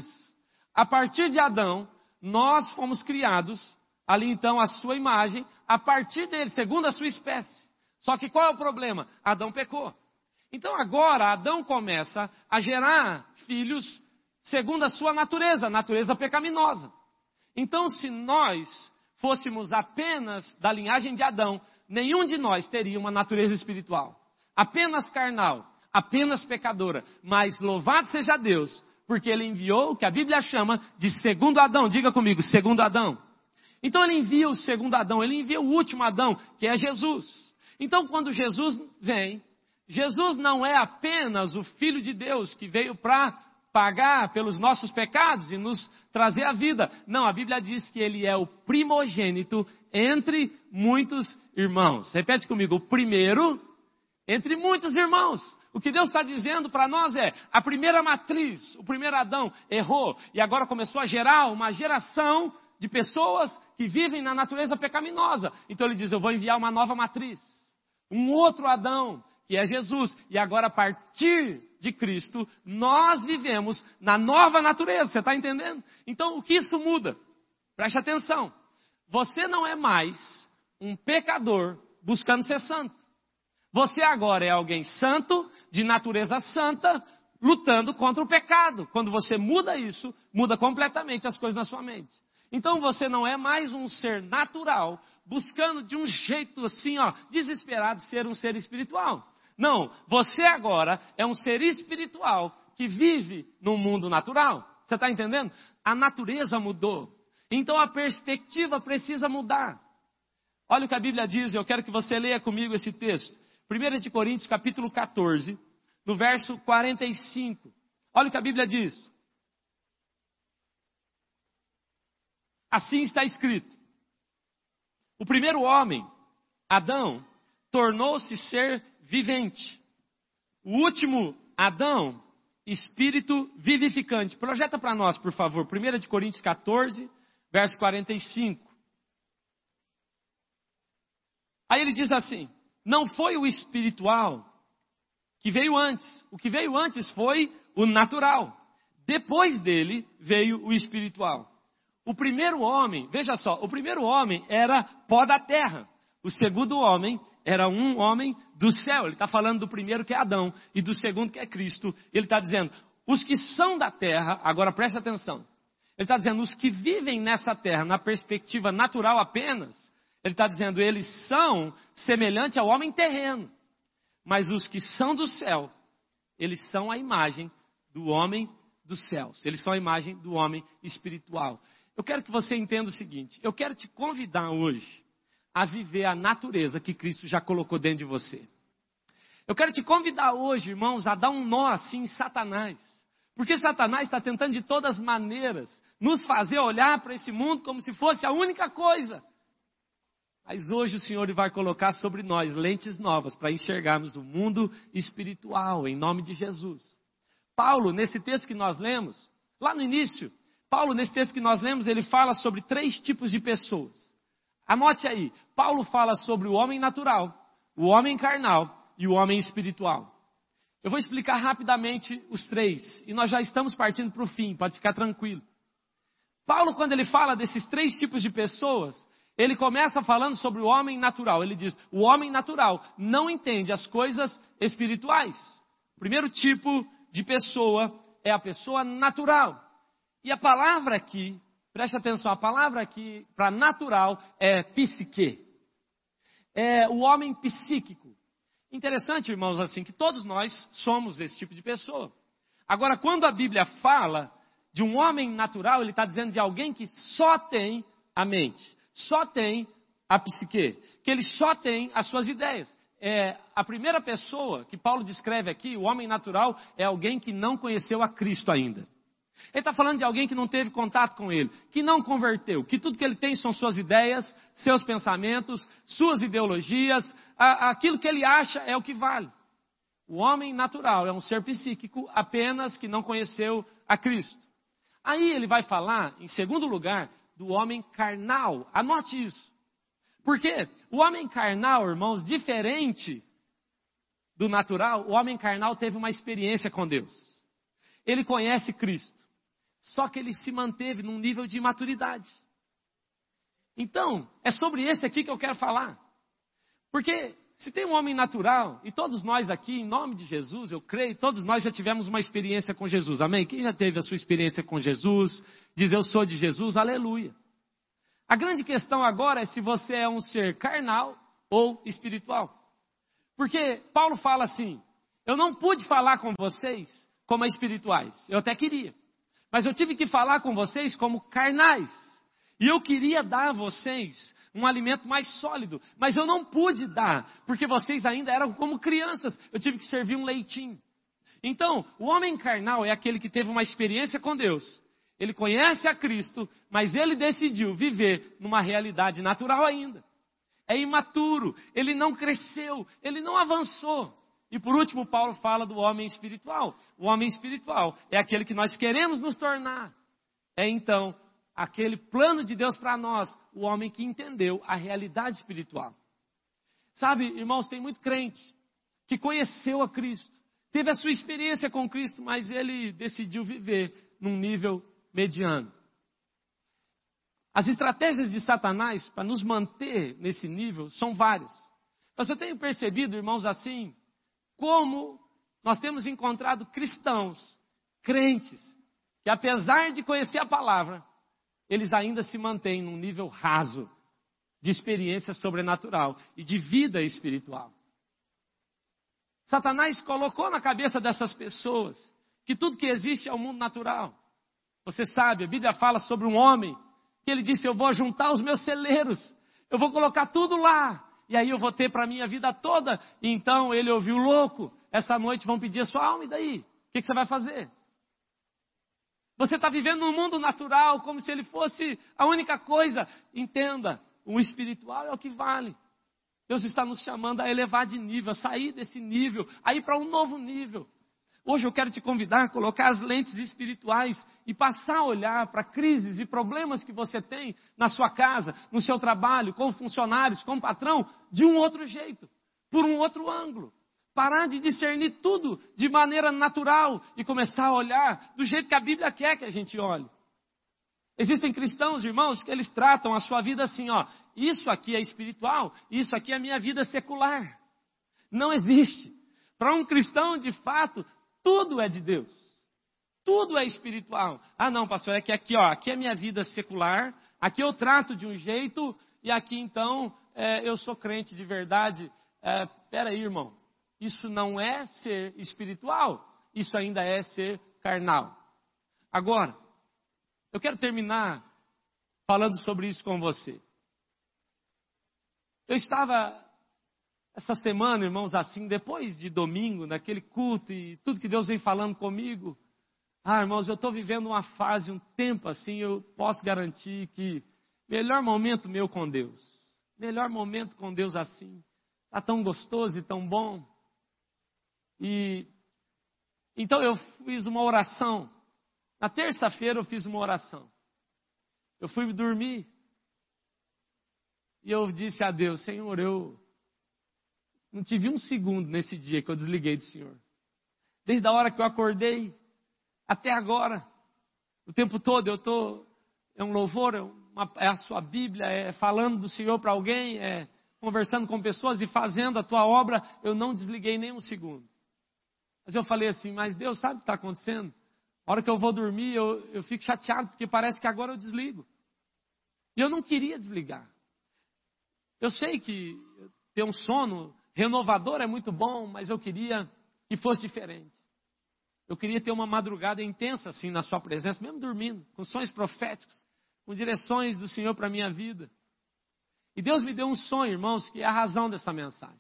A partir de Adão, nós fomos criados, ali então a sua imagem, a partir dele, segundo a sua espécie. Só que qual é o problema? Adão pecou. Então agora Adão começa a gerar filhos segundo a sua natureza, natureza pecaminosa. Então se nós fôssemos apenas da linhagem de Adão, nenhum de nós teria uma natureza espiritual. Apenas carnal, apenas pecadora. Mas louvado seja Deus, porque Ele enviou o que a Bíblia chama de segundo Adão. Diga comigo, segundo Adão. Então Ele envia o segundo Adão, Ele envia o último Adão, que é Jesus. Então quando Jesus vem, Jesus não é apenas o Filho de Deus que veio para pagar pelos nossos pecados e nos trazer a vida. Não, a Bíblia diz que Ele é o primogênito entre muitos irmãos. Repete comigo, o primeiro entre muitos irmãos. O que Deus está dizendo para nós é, a primeira matriz, o primeiro Adão errou e agora começou a gerar uma geração de pessoas que vivem na natureza pecaminosa. Então Ele diz, eu vou enviar uma nova matriz, um outro Adão, que é Jesus. E agora a partir de Cristo, nós vivemos na nova natureza. Você está entendendo? Então o que isso muda? Preste atenção. Você não é mais um pecador buscando ser santo. Você agora é alguém santo, de natureza santa, lutando contra o pecado. Quando você muda isso, muda completamente as coisas na sua mente. Então você não é mais um ser natural, buscando de um jeito assim, ó, desesperado ser um ser espiritual. Não, você agora é um ser espiritual que vive no mundo natural. Você está entendendo? A natureza mudou. Então a perspectiva precisa mudar. Olha o que a Bíblia diz, eu quero que você leia comigo esse texto. primeira de Coríntios, capítulo quatorze, no verso quarenta e cinco. Olha o que a Bíblia diz. Assim está escrito. O primeiro homem, Adão, tornou-se ser vivente. O último, Adão, espírito vivificante. Projeta para nós, por favor, primeira de Coríntios quatorze, verso quarenta e cinco. Aí ele diz assim, não foi o espiritual que veio antes. O que veio antes foi o natural. Depois dele veio o espiritual. O primeiro homem, veja só, o primeiro homem era pó da terra. O segundo homem era um homem do céu. Ele está falando do primeiro que é Adão e do segundo que é Cristo. Ele está dizendo, os que são da terra, agora preste atenção. Ele está dizendo, os que vivem nessa terra, na perspectiva natural apenas, ele está dizendo, eles são semelhantes ao homem terreno. Mas os que são do céu, eles são a imagem do homem dos céus. Eles são a imagem do homem espiritual. Eu quero que você entenda o seguinte, eu quero te convidar hoje a viver a natureza que Cristo já colocou dentro de você. Eu quero te convidar hoje, irmãos, a dar um nó assim em Satanás. Porque Satanás está tentando de todas maneiras nos fazer olhar para esse mundo como se fosse a única coisa. Mas hoje o Senhor vai colocar sobre nós lentes novas para enxergarmos o mundo espiritual, em nome de Jesus. Paulo, nesse texto que nós lemos, lá no início, Paulo, nesse texto que nós lemos, ele fala sobre três tipos de pessoas. Anote aí, Paulo fala sobre o homem natural, o homem carnal e o homem espiritual. Eu vou explicar rapidamente os três, e nós já estamos partindo para o fim, pode ficar tranquilo. Paulo, quando ele fala desses três tipos de pessoas, ele começa falando sobre o homem natural. Ele diz, o homem natural não entende as coisas espirituais. O primeiro tipo de pessoa é a pessoa natural. E a palavra aqui, preste atenção, a palavra aqui para natural é psique. É o homem psíquico. Interessante, irmãos, assim, que todos nós somos esse tipo de pessoa. Agora, quando a Bíblia fala de um homem natural, ele está dizendo de alguém que só tem a mente. Só tem a psique, que ele só tem as suas ideias. É, a primeira pessoa que Paulo descreve aqui, o homem natural, é alguém que não conheceu a Cristo ainda. Ele está falando de alguém que não teve contato com ele, que não converteu, que tudo que ele tem são suas ideias, seus pensamentos, suas ideologias, a, aquilo que ele acha é o que vale. O homem natural é um ser psíquico apenas que não conheceu a Cristo. Aí ele vai falar, em segundo lugar, do homem carnal. Anote isso. Porque o homem carnal, irmãos, diferente do natural, o homem carnal teve uma experiência com Deus. Ele conhece Cristo. Só que ele se manteve num nível de imaturidade. Então, é sobre esse aqui que eu quero falar. Porque se tem um homem natural, e todos nós aqui, em nome de Jesus, eu creio, todos nós já tivemos uma experiência com Jesus. Amém? Quem já teve a sua experiência com Jesus, diz eu sou de Jesus, aleluia. A grande questão agora é se você é um ser carnal ou espiritual. Porque Paulo fala assim, eu não pude falar com vocês como espirituais, eu até queria. Mas eu tive que falar com vocês como carnais. E eu queria dar a vocês um alimento mais sólido. Mas eu não pude dar, porque vocês ainda eram como crianças. Eu tive que servir um leitinho. Então, o homem carnal é aquele que teve uma experiência com Deus. Ele conhece a Cristo, mas ele decidiu viver numa realidade natural ainda. É imaturo, ele não cresceu, ele não avançou. E por último, Paulo fala do homem espiritual. O homem espiritual é aquele que nós queremos nos tornar. É então aquele plano de Deus para nós, o homem que entendeu a realidade espiritual. Sabe, irmãos, tem muito crente que conheceu a Cristo, teve a sua experiência com Cristo, mas ele decidiu viver num nível mediano. As estratégias de Satanás para nos manter nesse nível são várias. Mas eu tenho percebido, irmãos, assim, como nós temos encontrado cristãos, crentes, que apesar de conhecer a palavra, eles ainda se mantêm num nível raso de experiência sobrenatural e de vida espiritual. Satanás colocou na cabeça dessas pessoas que tudo que existe é o mundo natural. Você sabe, a Bíblia fala sobre um homem que ele disse, eu vou juntar os meus celeiros, eu vou colocar tudo lá. E aí eu vou ter para a minha vida toda. E então ele ouviu louco. Essa noite vão pedir a sua alma, e daí? O que, que você vai fazer? Você está vivendo num mundo natural, como se ele fosse a única coisa. Entenda, o espiritual é o que vale. Deus está nos chamando a elevar de nível, a sair desse nível, a ir para um novo nível. Hoje eu quero te convidar a colocar as lentes espirituais e passar a olhar para crises e problemas que você tem na sua casa, no seu trabalho, com funcionários, com o patrão, de um outro jeito, por um outro ângulo. Parar de discernir tudo de maneira natural e começar a olhar do jeito que a Bíblia quer que a gente olhe. Existem cristãos, irmãos, que eles tratam a sua vida assim, ó, isso aqui é espiritual, isso aqui é a minha vida secular. Não existe. Para um cristão, de fato, tudo é de Deus. Tudo é espiritual. Ah, não, pastor, é que aqui, ó, aqui é minha vida secular, aqui eu trato de um jeito, e aqui então é, eu sou crente de verdade. É, peraí, irmão, isso não é ser espiritual, isso ainda é ser carnal. Agora, eu quero terminar falando sobre isso com você. Eu estava essa semana, irmãos, assim, depois de domingo, naquele culto e tudo que Deus vem falando comigo. Ah, irmãos, eu estou vivendo uma fase, um tempo assim, eu posso garantir que melhor momento meu com Deus. Melhor momento com Deus assim. Está tão gostoso e tão bom. E então eu fiz uma oração. Na terça-feira eu fiz uma oração. Eu fui dormir. E eu disse a Deus, Senhor, eu não tive um segundo nesse dia que eu desliguei do Senhor. Desde a hora que eu acordei até agora, o tempo todo eu estou, é um louvor, é, uma, é a sua Bíblia, é falando do Senhor para alguém, é conversando com pessoas e fazendo a tua obra, eu não desliguei nem um segundo. Mas eu falei assim, mas Deus sabe o que está acontecendo? A hora que eu vou dormir, eu, eu fico chateado, porque parece que agora eu desligo. E eu não queria desligar. Eu sei que ter um sono renovador é muito bom, mas eu queria que fosse diferente. Eu queria ter uma madrugada intensa assim na sua presença, mesmo dormindo, com sonhos proféticos, com direções do Senhor para a minha vida. E Deus me deu um sonho, irmãos, que é a razão dessa mensagem.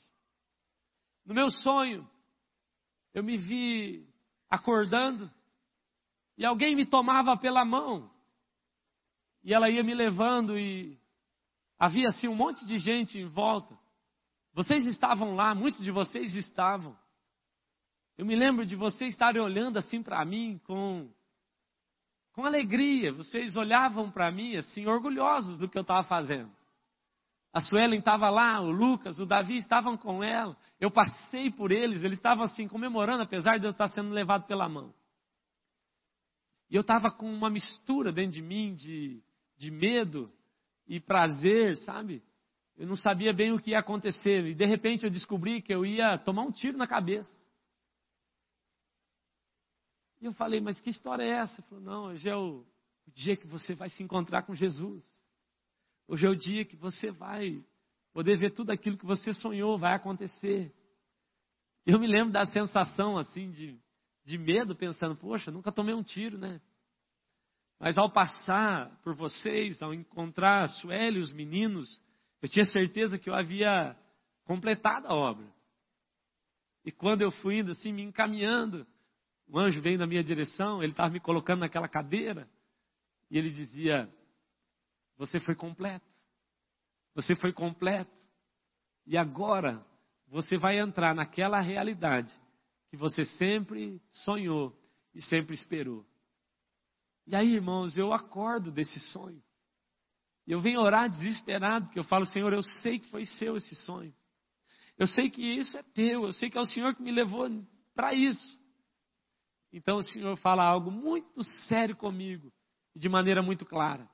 No meu sonho, eu me vi acordando E alguém me tomava pela mão. E ela ia me levando e havia assim um monte de gente em volta. Vocês estavam lá, muitos de vocês estavam. Eu me lembro de vocês estarem olhando assim para mim com, com alegria. Vocês olhavam para mim assim, orgulhosos do que eu estava fazendo. A Suelen estava lá, o Lucas, o Davi estavam com ela. Eu passei por eles, eles estavam assim comemorando, apesar de eu estar sendo levado pela mão. E eu estava com uma mistura dentro de mim de, de medo e prazer, sabe? Eu não sabia bem o que ia acontecer. E de repente eu descobri que eu ia tomar um tiro na cabeça. E eu falei, mas que história é essa? Ele falou, não, hoje é o, o dia que você vai se encontrar com Jesus. Hoje é o dia que você vai poder ver tudo aquilo que você sonhou, vai acontecer. Eu me lembro da sensação assim de, de medo, pensando, poxa, nunca tomei um tiro, né? Mas ao passar por vocês, ao encontrar a Sueli e os meninos, eu tinha certeza que eu havia completado a obra. E quando eu fui indo assim, me encaminhando, o anjo veio na minha direção, ele estava me colocando naquela cadeira, e ele dizia, você foi completo, você foi completo, e agora você vai entrar naquela realidade que você sempre sonhou e sempre esperou. E aí, irmãos, eu acordo desse sonho. E eu venho orar desesperado, porque eu falo, Senhor, eu sei que foi seu esse sonho. Eu sei que isso é teu, eu sei que é o Senhor que me levou para isso. Então o Senhor fala algo muito sério comigo, e de maneira muito clara.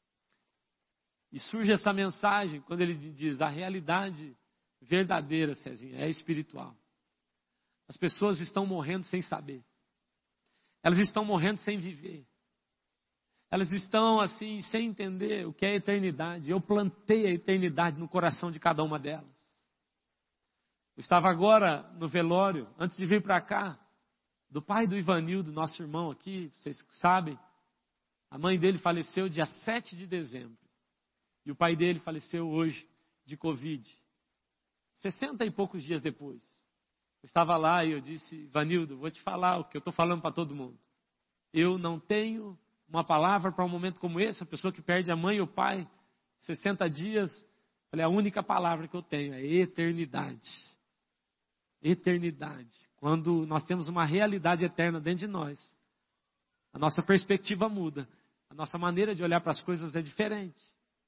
E surge essa mensagem, quando ele diz, a realidade verdadeira, Cezinha, é espiritual. As pessoas estão morrendo sem saber. Elas estão morrendo sem viver. Elas estão assim, sem entender o que é a eternidade. Eu plantei a eternidade no coração de cada uma delas. Eu estava agora no velório, antes de vir para cá, do pai do Ivanildo, nosso irmão aqui, vocês sabem. A mãe dele faleceu dia sete de dezembro. E o pai dele faleceu hoje, de Covid. sessenta e poucos dias depois. Eu estava lá e eu disse, Ivanildo, vou te falar o que eu estou falando para todo mundo. Eu não tenho uma palavra para um momento como esse, a pessoa que perde a mãe e o pai, sessenta dias, falei, a única palavra que eu tenho é eternidade. Eternidade. Quando nós temos uma realidade eterna dentro de nós, a nossa perspectiva muda, a nossa maneira de olhar para as coisas é diferente.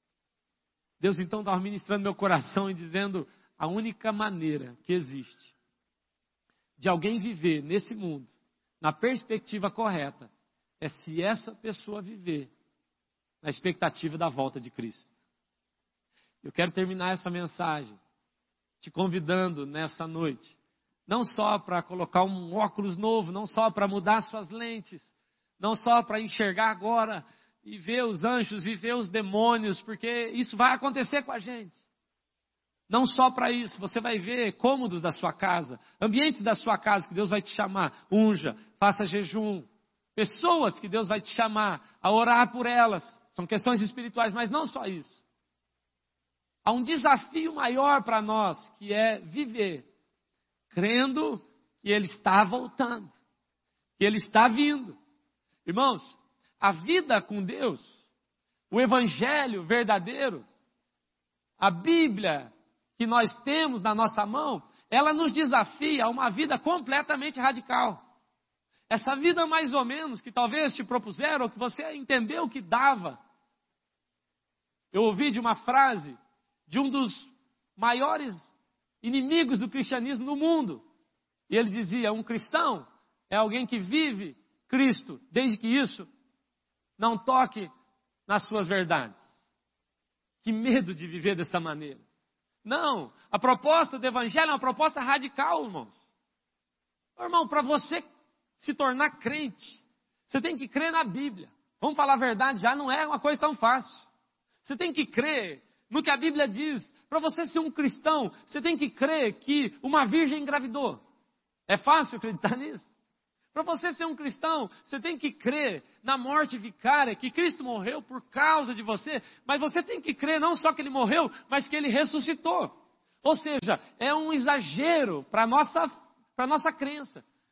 Deus então estava ministrando meu coração e dizendo, a única maneira que existe de alguém viver nesse mundo, na perspectiva correta, é se essa pessoa viver na expectativa da volta de Cristo. Eu quero terminar essa mensagem te convidando nessa noite, não só para colocar um óculos novo, não só para mudar suas lentes, não só para enxergar agora e ver os anjos e ver os demônios, porque isso vai acontecer com a gente. Não só para isso, você vai ver cômodos da sua casa, ambientes da sua casa que Deus vai te chamar, unja, faça jejum, pessoas que Deus vai te chamar a orar por elas, são questões espirituais, mas não só isso. Há um desafio maior para nós, que é viver, crendo que Ele está voltando, que Ele está vindo. Irmãos, a vida com Deus, o Evangelho verdadeiro, a Bíblia que nós temos na nossa mão, ela nos desafia a uma vida completamente radical. Essa vida mais ou menos que talvez te propuseram, ou que você entendeu que dava. Eu ouvi de uma frase de um dos maiores inimigos do cristianismo no mundo. E ele dizia, um cristão é alguém que vive Cristo, desde que isso não toque nas suas verdades. Que medo de viver dessa maneira. Não, a proposta do Evangelho é uma proposta radical, irmãos. Irmão, para você se tornar crente, você tem que crer na Bíblia. Vamos falar a verdade, já não é uma coisa tão fácil. Você tem que crer no que a Bíblia diz. Para você ser um cristão, você tem que crer que uma virgem engravidou. É fácil acreditar nisso? Para você ser um cristão, você tem que crer na morte vicária, que Cristo morreu por causa de você, mas você tem que crer não só que Ele morreu, mas que Ele ressuscitou. Ou seja, é um exagero para a nossa, para a nossa crença.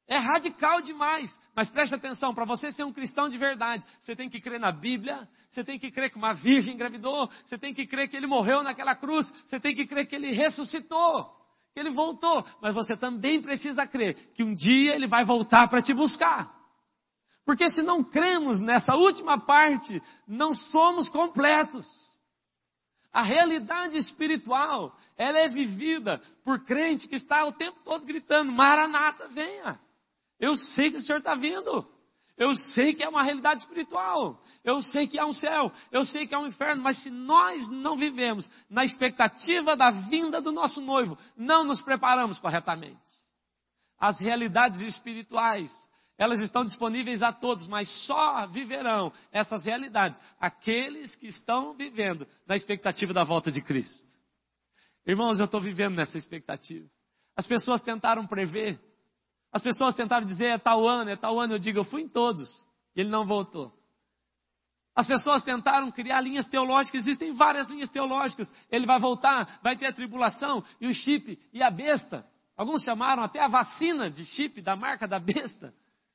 É radical demais. Mas preste atenção, para você ser um cristão de verdade, você tem que crer na Bíblia, você tem que crer que uma virgem engravidou, você tem que crer que ele morreu naquela cruz, você tem que crer que ele ressuscitou, que ele voltou. Mas você também precisa crer que um dia ele vai voltar para te buscar. Porque se não cremos nessa última parte, não somos completos. A realidade espiritual, ela é vivida por crente que está o tempo todo gritando, Maranata, venha. Eu sei que o Senhor está vindo. Eu sei que é uma realidade espiritual. Eu sei que há um céu. Eu sei que há um inferno. Mas se nós não vivemos na expectativa da vinda do nosso noivo, não nos preparamos corretamente. As realidades espirituais, elas estão disponíveis a todos, mas só viverão essas realidades aqueles que estão vivendo na expectativa da volta de Cristo. Irmãos, eu estou vivendo nessa expectativa. As pessoas tentaram prever. As pessoas tentaram dizer, é tal ano, é tal ano. Eu digo, eu fui em todos. E ele não voltou. As pessoas tentaram criar linhas teológicas. Existem várias linhas teológicas. Ele vai voltar, vai ter a tribulação, e o chip, e a besta. Alguns chamaram até a vacina de chip, da marca da besta.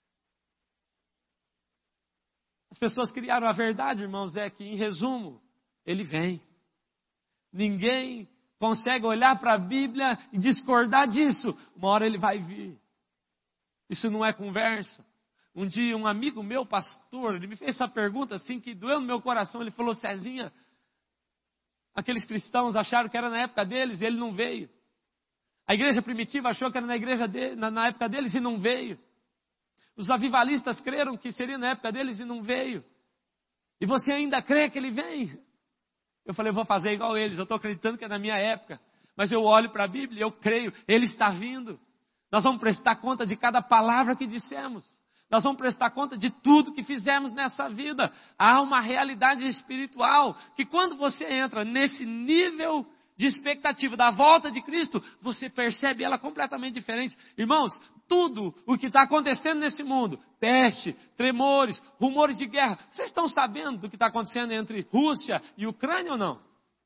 As pessoas criaram a verdade, irmãos, é que, em resumo, ele vem. Ninguém consegue olhar para a Bíblia e discordar disso. Uma hora ele vai vir. Isso não é conversa. Um dia um amigo meu, pastor, ele me fez essa pergunta assim que doeu no meu coração. Ele falou, Cezinha, aqueles cristãos acharam que era na época deles e ele não veio. A igreja primitiva achou que era na, igreja de, na, na época deles e não veio. Os avivalistas creram que seria na época deles e não veio. E você ainda crê que ele vem? Eu falei, eu vou fazer igual eles. Eu estou acreditando que é na minha época. Mas eu olho para a Bíblia e eu creio. Ele está vindo. Nós vamos prestar conta de cada palavra que dissemos. Nós vamos prestar conta de tudo que fizemos nessa vida. Há uma realidade espiritual que quando você entra nesse nível de expectativa da volta de Cristo, você percebe ela completamente diferente. Irmãos, tudo o que está acontecendo nesse mundo, peste, tremores, rumores de guerra, vocês estão sabendo do que está acontecendo entre Rússia e Ucrânia ou não?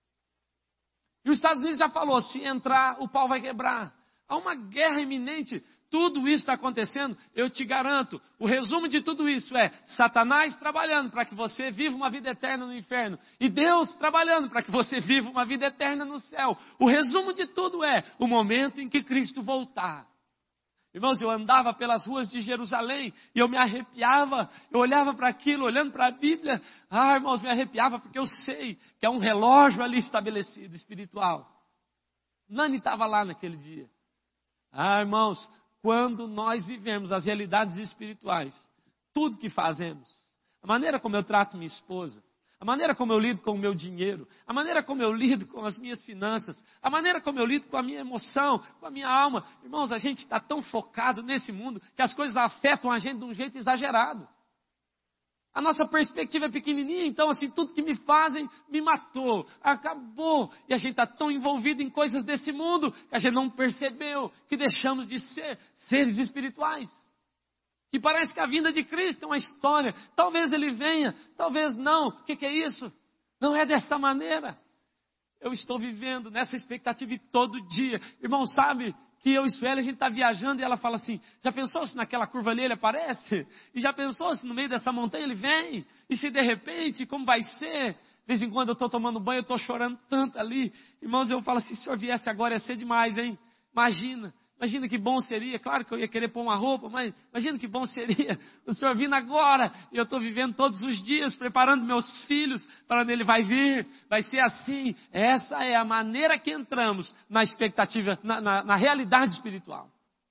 E os Estados Unidos já falou, se entrar, o pau vai quebrar. Há uma guerra iminente, tudo isso está acontecendo, eu te garanto, o resumo de tudo isso é Satanás trabalhando para que você viva uma vida eterna no inferno, e Deus trabalhando para que você viva uma vida eterna no céu. O resumo de tudo é o momento em que Cristo voltar. Irmãos, eu andava pelas ruas de Jerusalém e eu me arrepiava, eu olhava para aquilo, olhando para a Bíblia, ah, irmãos, me arrepiava porque eu sei que é um relógio ali estabelecido, espiritual. Nani estava lá naquele dia. Ah, irmãos, quando nós vivemos as realidades espirituais, tudo que fazemos, a maneira como eu trato minha esposa, a maneira como eu lido com o meu dinheiro, a maneira como eu lido com as minhas finanças, a maneira como eu lido com a minha emoção, com a minha alma. Irmãos, a gente está tão focado nesse mundo que as coisas afetam a gente de um jeito exagerado. A nossa perspectiva é pequenininha, então assim, tudo que me fazem me matou, acabou. E a gente está tão envolvido em coisas desse mundo que a gente não percebeu que deixamos de ser seres espirituais. E parece que a vinda de Cristo é uma história. Talvez ele venha, talvez não. O que, que é isso? Não é dessa maneira. Eu estou vivendo nessa expectativa e todo dia. Irmão, sabe que eu e Sueli, a gente está viajando e ela fala assim, já pensou se naquela curva ali ele aparece? E já pensou se no meio dessa montanha ele vem? E se de repente, como vai ser? De vez em quando eu estou tomando banho, eu estou chorando tanto ali. Irmãos, eu falo assim, se o senhor viesse agora ia ser demais, hein? Imagina. Imagina que bom seria, claro que eu ia querer pôr uma roupa, mas imagina que bom seria o Senhor vindo agora, e eu estou vivendo todos os dias, preparando meus filhos para onde Ele vai vir, vai ser assim. Essa é a maneira que entramos na expectativa, na, na, na realidade espiritual.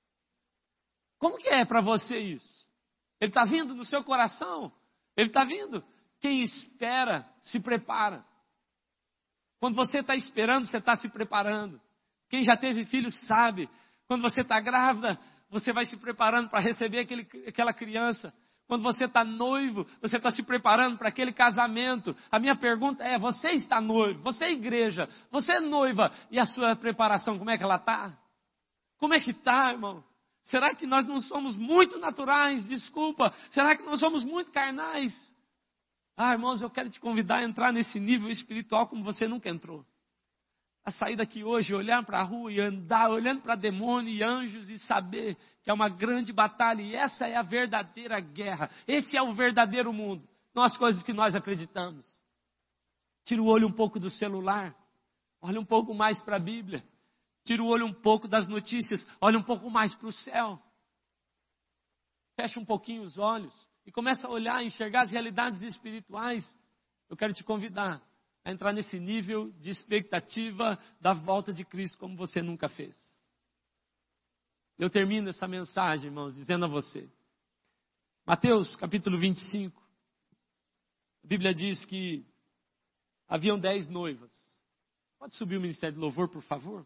Como que é para você isso? Ele está vindo no seu coração? Ele está vindo? Quem espera, se prepara. Quando você está esperando, você está se preparando. Quem já teve filhos sabe. Quando você está grávida, você vai se preparando para receber aquele, aquela criança. Quando você está noivo, você está se preparando para aquele casamento. A minha pergunta é, você está noivo, você é igreja, você é noiva, e a sua preparação, como é que ela está? Como é que está, irmão? Será que nós não somos muito naturais? Desculpa. Será que nós somos muito carnais? Ah, irmãos, eu quero te convidar a entrar nesse nível espiritual como você nunca entrou. a sair daqui hoje, olhar para a rua e andar, olhando para demônio e anjos e saber que é uma grande batalha e essa é a verdadeira guerra. Esse é o verdadeiro mundo, não as coisas que nós acreditamos. Tira o olho um pouco do celular, olha um pouco mais para a Bíblia. Tira o olho um pouco das notícias, olha um pouco mais para o céu. Fecha um pouquinho os olhos e começa a olhar, enxergar as realidades espirituais. Eu quero te convidar a entrar nesse nível de expectativa da volta de Cristo como você nunca fez. Eu termino essa mensagem, irmãos, dizendo a você. Mateus capítulo vinte e cinco. A Bíblia diz que haviam dez noivas. Pode subir o Ministério de Louvor, por favor?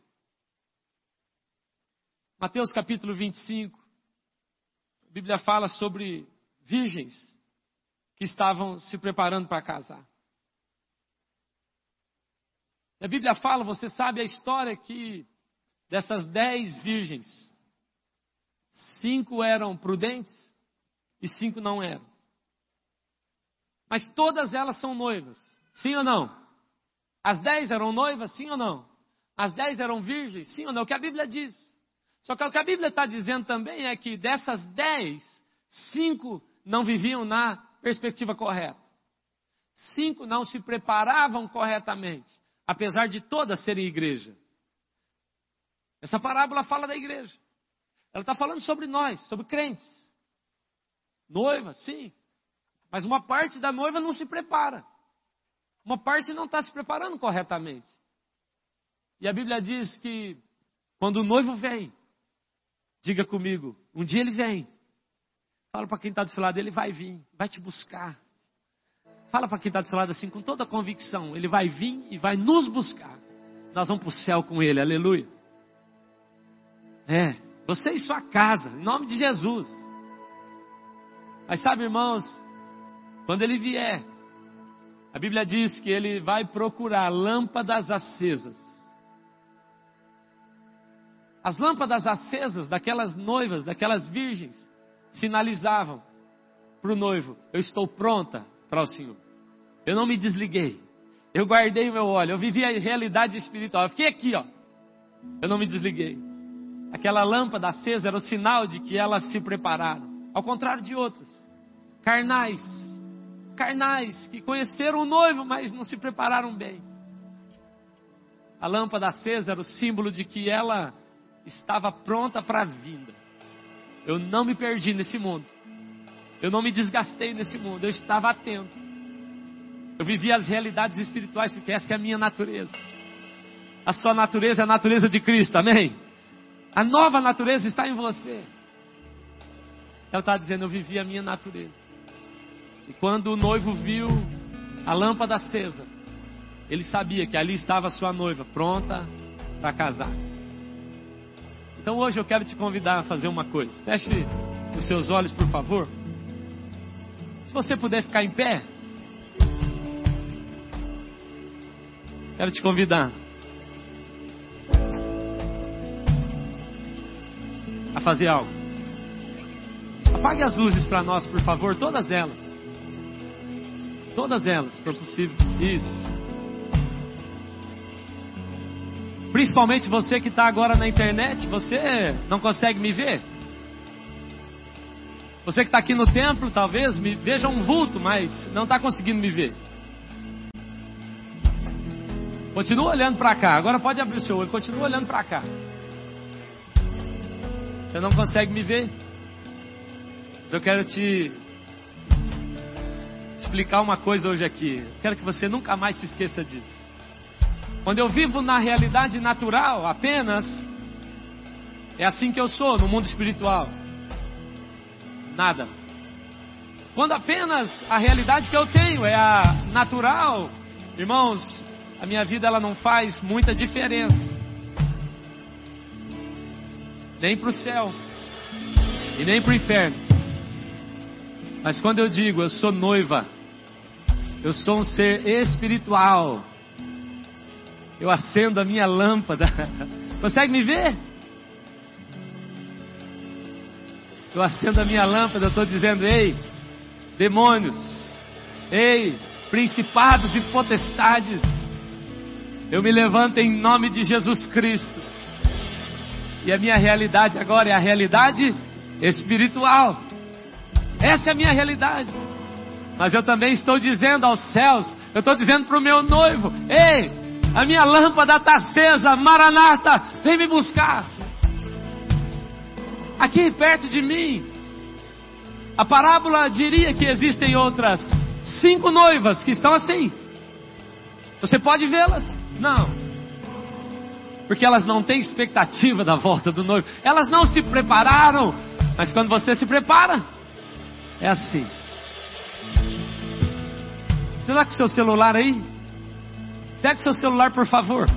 Mateus capítulo vinte e cinco. A Bíblia fala sobre virgens que estavam se preparando para casar. A Bíblia fala, você sabe a história que dessas dez virgens, cinco eram prudentes e cinco não eram. Mas todas elas são noivas, sim ou não? As dez eram noivas, sim ou não? As dez eram virgens, sim ou não? É o que a Bíblia diz. Só que o que a Bíblia está dizendo também é que dessas dez, cinco não viviam na perspectiva correta. Cinco não se preparavam corretamente. Apesar de todas serem igreja. Essa parábola fala da igreja. Ela está falando sobre nós, sobre crentes. Noiva, sim. Mas uma parte da noiva não se prepara. Uma parte não está se preparando corretamente. E a Bíblia diz que quando o noivo vem, diga comigo, um dia ele vem. Fala para quem está do seu lado, ele vai vir, vai te buscar. Fala para quem está do seu lado assim, com toda a convicção. Ele vai vir e vai nos buscar. Nós vamos para o céu com ele, aleluia. É, você e sua casa, em nome de Jesus. Mas sabe, irmãos, quando ele vier, a Bíblia diz que ele vai procurar lâmpadas acesas. As lâmpadas acesas daquelas noivas, daquelas virgens, sinalizavam para o noivo, eu estou pronta para o Senhor. Eu não me desliguei. Eu guardei o meu óleo. Eu vivi a realidade espiritual. Eu fiquei aqui, ó. Eu não me desliguei. Aquela lâmpada acesa era o sinal de que elas se prepararam. Ao contrário de outras. Carnais. Carnais. Que conheceram o noivo, mas não se prepararam bem. A lâmpada acesa era o símbolo de que ela estava pronta para a vinda. Eu não me perdi nesse mundo. Eu não me desgastei nesse mundo, eu estava atento. Eu vivia as realidades espirituais, porque essa é a minha natureza. A sua natureza é a natureza de Cristo, amém? A nova natureza está em você. Ela está dizendo, eu vivi a minha natureza. E quando o noivo viu a lâmpada acesa, ele sabia que ali estava a sua noiva, pronta para casar. Então hoje eu quero te convidar a fazer uma coisa. Feche os seus olhos, por favor. Se você puder ficar em pé, quero te convidar a fazer algo. Apague as luzes para nós, por favor, todas elas. Todas elas, se for possível. Isso. Principalmente você que está agora na internet, você não consegue me ver? Você que está aqui no templo, talvez me veja um vulto, mas não está conseguindo me ver. Continua olhando para cá. Agora pode abrir o seu olho. Continua olhando para cá. Você não consegue me ver? Mas eu quero te explicar uma coisa hoje aqui. Eu quero que você nunca mais se esqueça disso. Quando eu vivo na realidade natural, apenas, é assim que eu sou no mundo espiritual. Nada. Quando apenas a realidade que eu tenho é a natural, irmãos, a minha vida ela não faz muita diferença. Nem para o céu e nem para o inferno. Mas quando eu digo eu sou noiva, eu sou um ser espiritual, eu acendo a minha lâmpada. Consegue me ver? Eu acendo a minha lâmpada, eu estou dizendo, ei, demônios, ei, principados e potestades, Eu me levanto em nome de Jesus Cristo. E a minha realidade agora é a realidade espiritual. Essa é a minha realidade. Mas eu também estou dizendo aos céus, eu estou dizendo para o meu noivo: ei, a minha lâmpada está acesa, Maranata, vem me buscar. Aqui perto de mim. A parábola diria que existem outras cinco noivas que estão assim. Você pode vê-las? Não. Porque elas não têm expectativa da volta do noivo. Elas não se prepararam. Mas quando você se prepara, é assim. Você está com o seu celular aí? Pega o seu celular, por favor.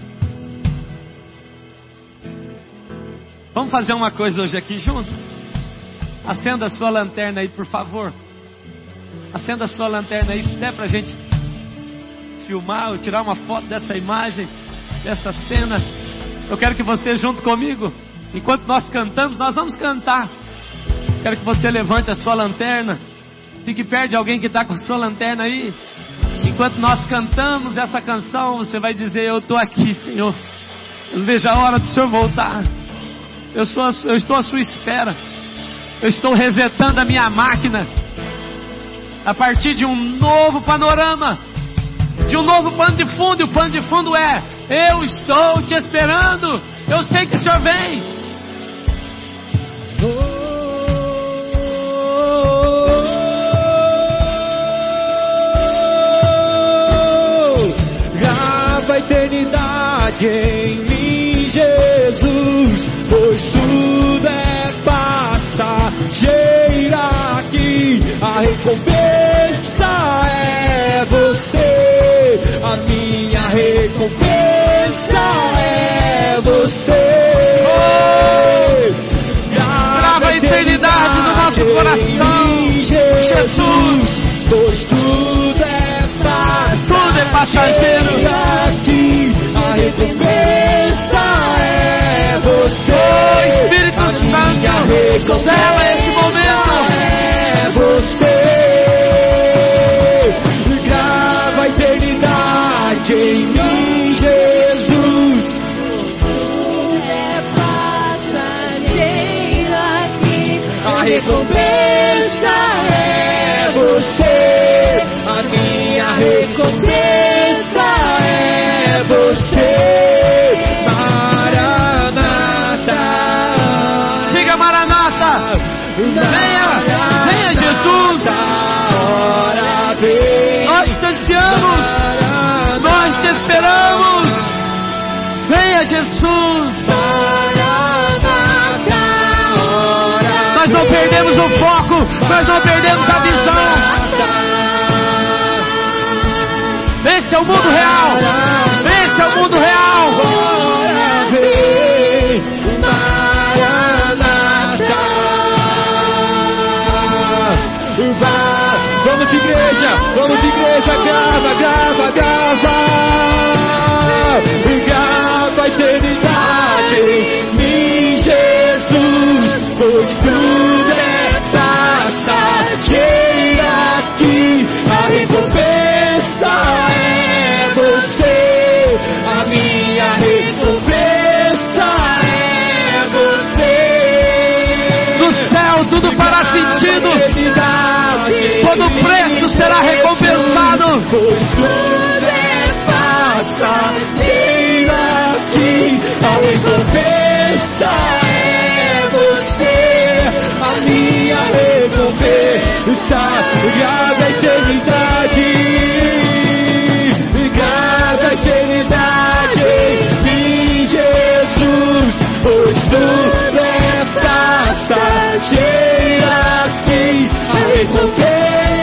Vamos fazer uma coisa hoje aqui juntos? Acenda a sua lanterna aí, por favor. Acenda a sua lanterna aí, se der pra gente filmar ou tirar uma foto dessa imagem, dessa cena. Eu quero que você, junto comigo, enquanto nós cantamos, nós vamos cantar. Quero que você levante a sua lanterna. Fique perto de alguém que está com a sua lanterna aí. Enquanto nós cantamos essa canção, você vai dizer: eu estou aqui, Senhor. Eu não vejo a hora do Senhor voltar. Eu, sou a, eu estou à sua espera. Eu estou resetando a minha máquina a partir de um novo panorama, de um novo pano de fundo. E o pano de fundo é: eu estou te esperando. Eu sei que o Senhor vem. Grava a eternidade em mim, Jesus, pois tudo é passageiro aqui. A recompensa é você, a minha recompensa é você. Grava a eternidade no nosso coração, Jesus, pois tudo é passageiro aqui. A recompensa é você. Oh, Espírito Santo, sela esse momento. É você. Grava a eternidade em mim, Jesus. É passageiro aqui. A recompensa é você. A minha recompensa é você. Maranata. Diga: Maranata. Venha, venha, Jesus. Nós te ansiamos, nós te esperamos. Venha, Jesus. Nós não perdemos o foco, nós não perdemos a visão. Esse é o mundo real. Esse é o mundo real. Vamos, igreja, vamos, igreja, grava, grava, grava. Grava a eternidade em mim, Jesus, pois tudo é passageiro aqui. A recompensa é você, a minha recompensa é você. No céu tudo fará sentido. Todo preço será recompensado. Pois tudo é passageiro aqui. A recompensa é você, a minha recompensa. Grava a eternidade, grava a eternidade em Jesus, pois tudo é passageiro aqui. A recompensa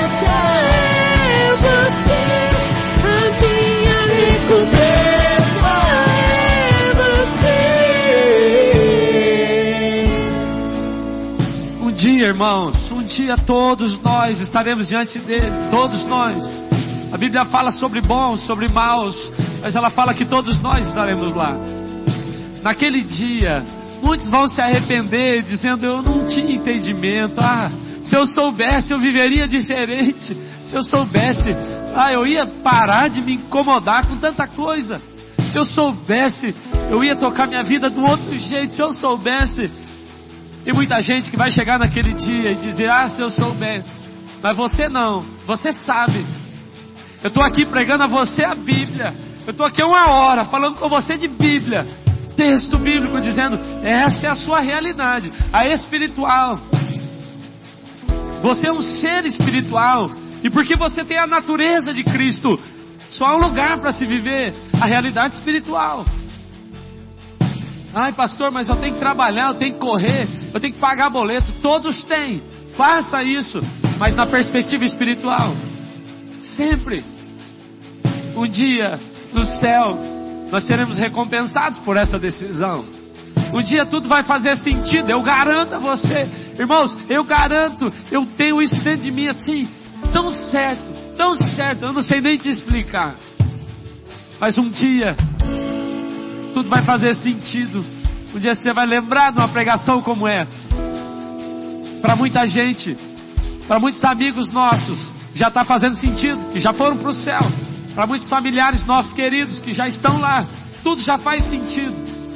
irmãos, um dia todos nós estaremos diante dele, todos nós. A Bíblia fala sobre bons, sobre maus, mas ela fala que todos nós estaremos lá. Naquele dia, muitos vão se arrepender, dizendo: eu não tinha entendimento. Ah, se eu soubesse, eu viveria diferente. Se eu soubesse, ah, eu ia parar de me incomodar com tanta coisa. Se eu soubesse, eu ia tocar minha vida do outro jeito. Se eu soubesse. Tem muita gente que vai chegar naquele dia e dizer: ah, se eu soubesse. Mas você não, você sabe. Eu estou aqui pregando a você a Bíblia. Eu estou aqui uma hora falando com você de Bíblia, texto bíblico, dizendo: essa é a sua realidade, a espiritual. Você é um ser espiritual, e porque você tem a natureza de Cristo, só há um lugar para se viver a realidade espiritual. Ai, pastor, mas eu tenho que trabalhar, eu tenho que correr, eu tenho que pagar boleto. Todos têm, faça isso, mas na perspectiva espiritual. Sempre. Um dia no céu nós seremos recompensados por essa decisão. Um dia tudo vai fazer sentido, eu garanto a você. Irmãos, eu garanto, eu tenho isso dentro de mim assim, tão certo, tão certo, eu não sei nem te explicar. Mas um dia tudo vai fazer sentido. Um dia você vai lembrar de uma pregação como essa. Para muita gente, para muitos amigos nossos, já está fazendo sentido, que já foram para o céu. Para muitos familiares nossos queridos que já estão lá, tudo já faz sentido.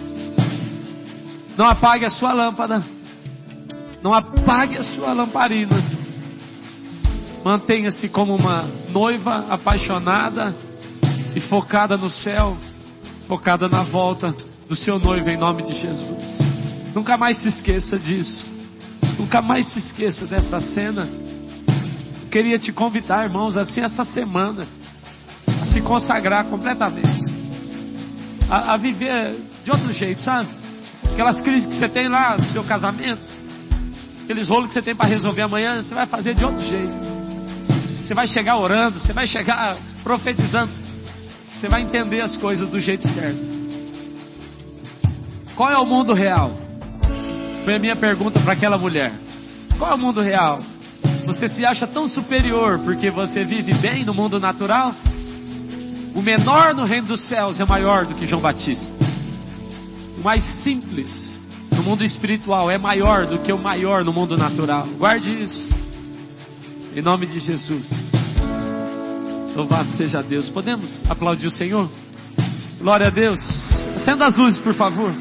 Não apague a sua lâmpada, não apague a sua lamparina. Mantenha-se como uma noiva apaixonada e focada no céu, focada na volta do seu noivo, em nome de Jesus. Nunca mais se esqueça disso. Nunca mais se esqueça dessa cena. Eu queria te convidar, irmãos, assim essa semana, a se consagrar completamente, a, a viver de outro jeito, sabe? Aquelas crises que você tem lá no seu casamento, aqueles rolos que você tem para resolver amanhã, você vai fazer de outro jeito. Você vai chegar orando, você vai chegar profetizando, você vai entender as coisas do jeito certo. Qual é o mundo real? Foi a minha pergunta para aquela mulher. Qual é o mundo real? Você se acha tão superior porque você vive bem no mundo natural? O menor no reino dos céus é maior do que João Batista. O mais simples no mundo espiritual é maior do que o maior no mundo natural. Guarde isso, em nome de Jesus. Louvado seja Deus. Podemos aplaudir o Senhor? Glória a Deus. Acenda as luzes, por favor.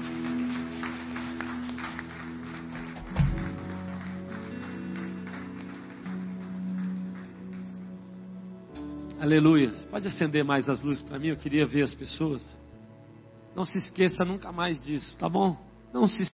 Aleluia. Pode acender mais as luzes para mim? Eu queria ver as pessoas. Não se esqueça nunca mais disso, tá bom? Não se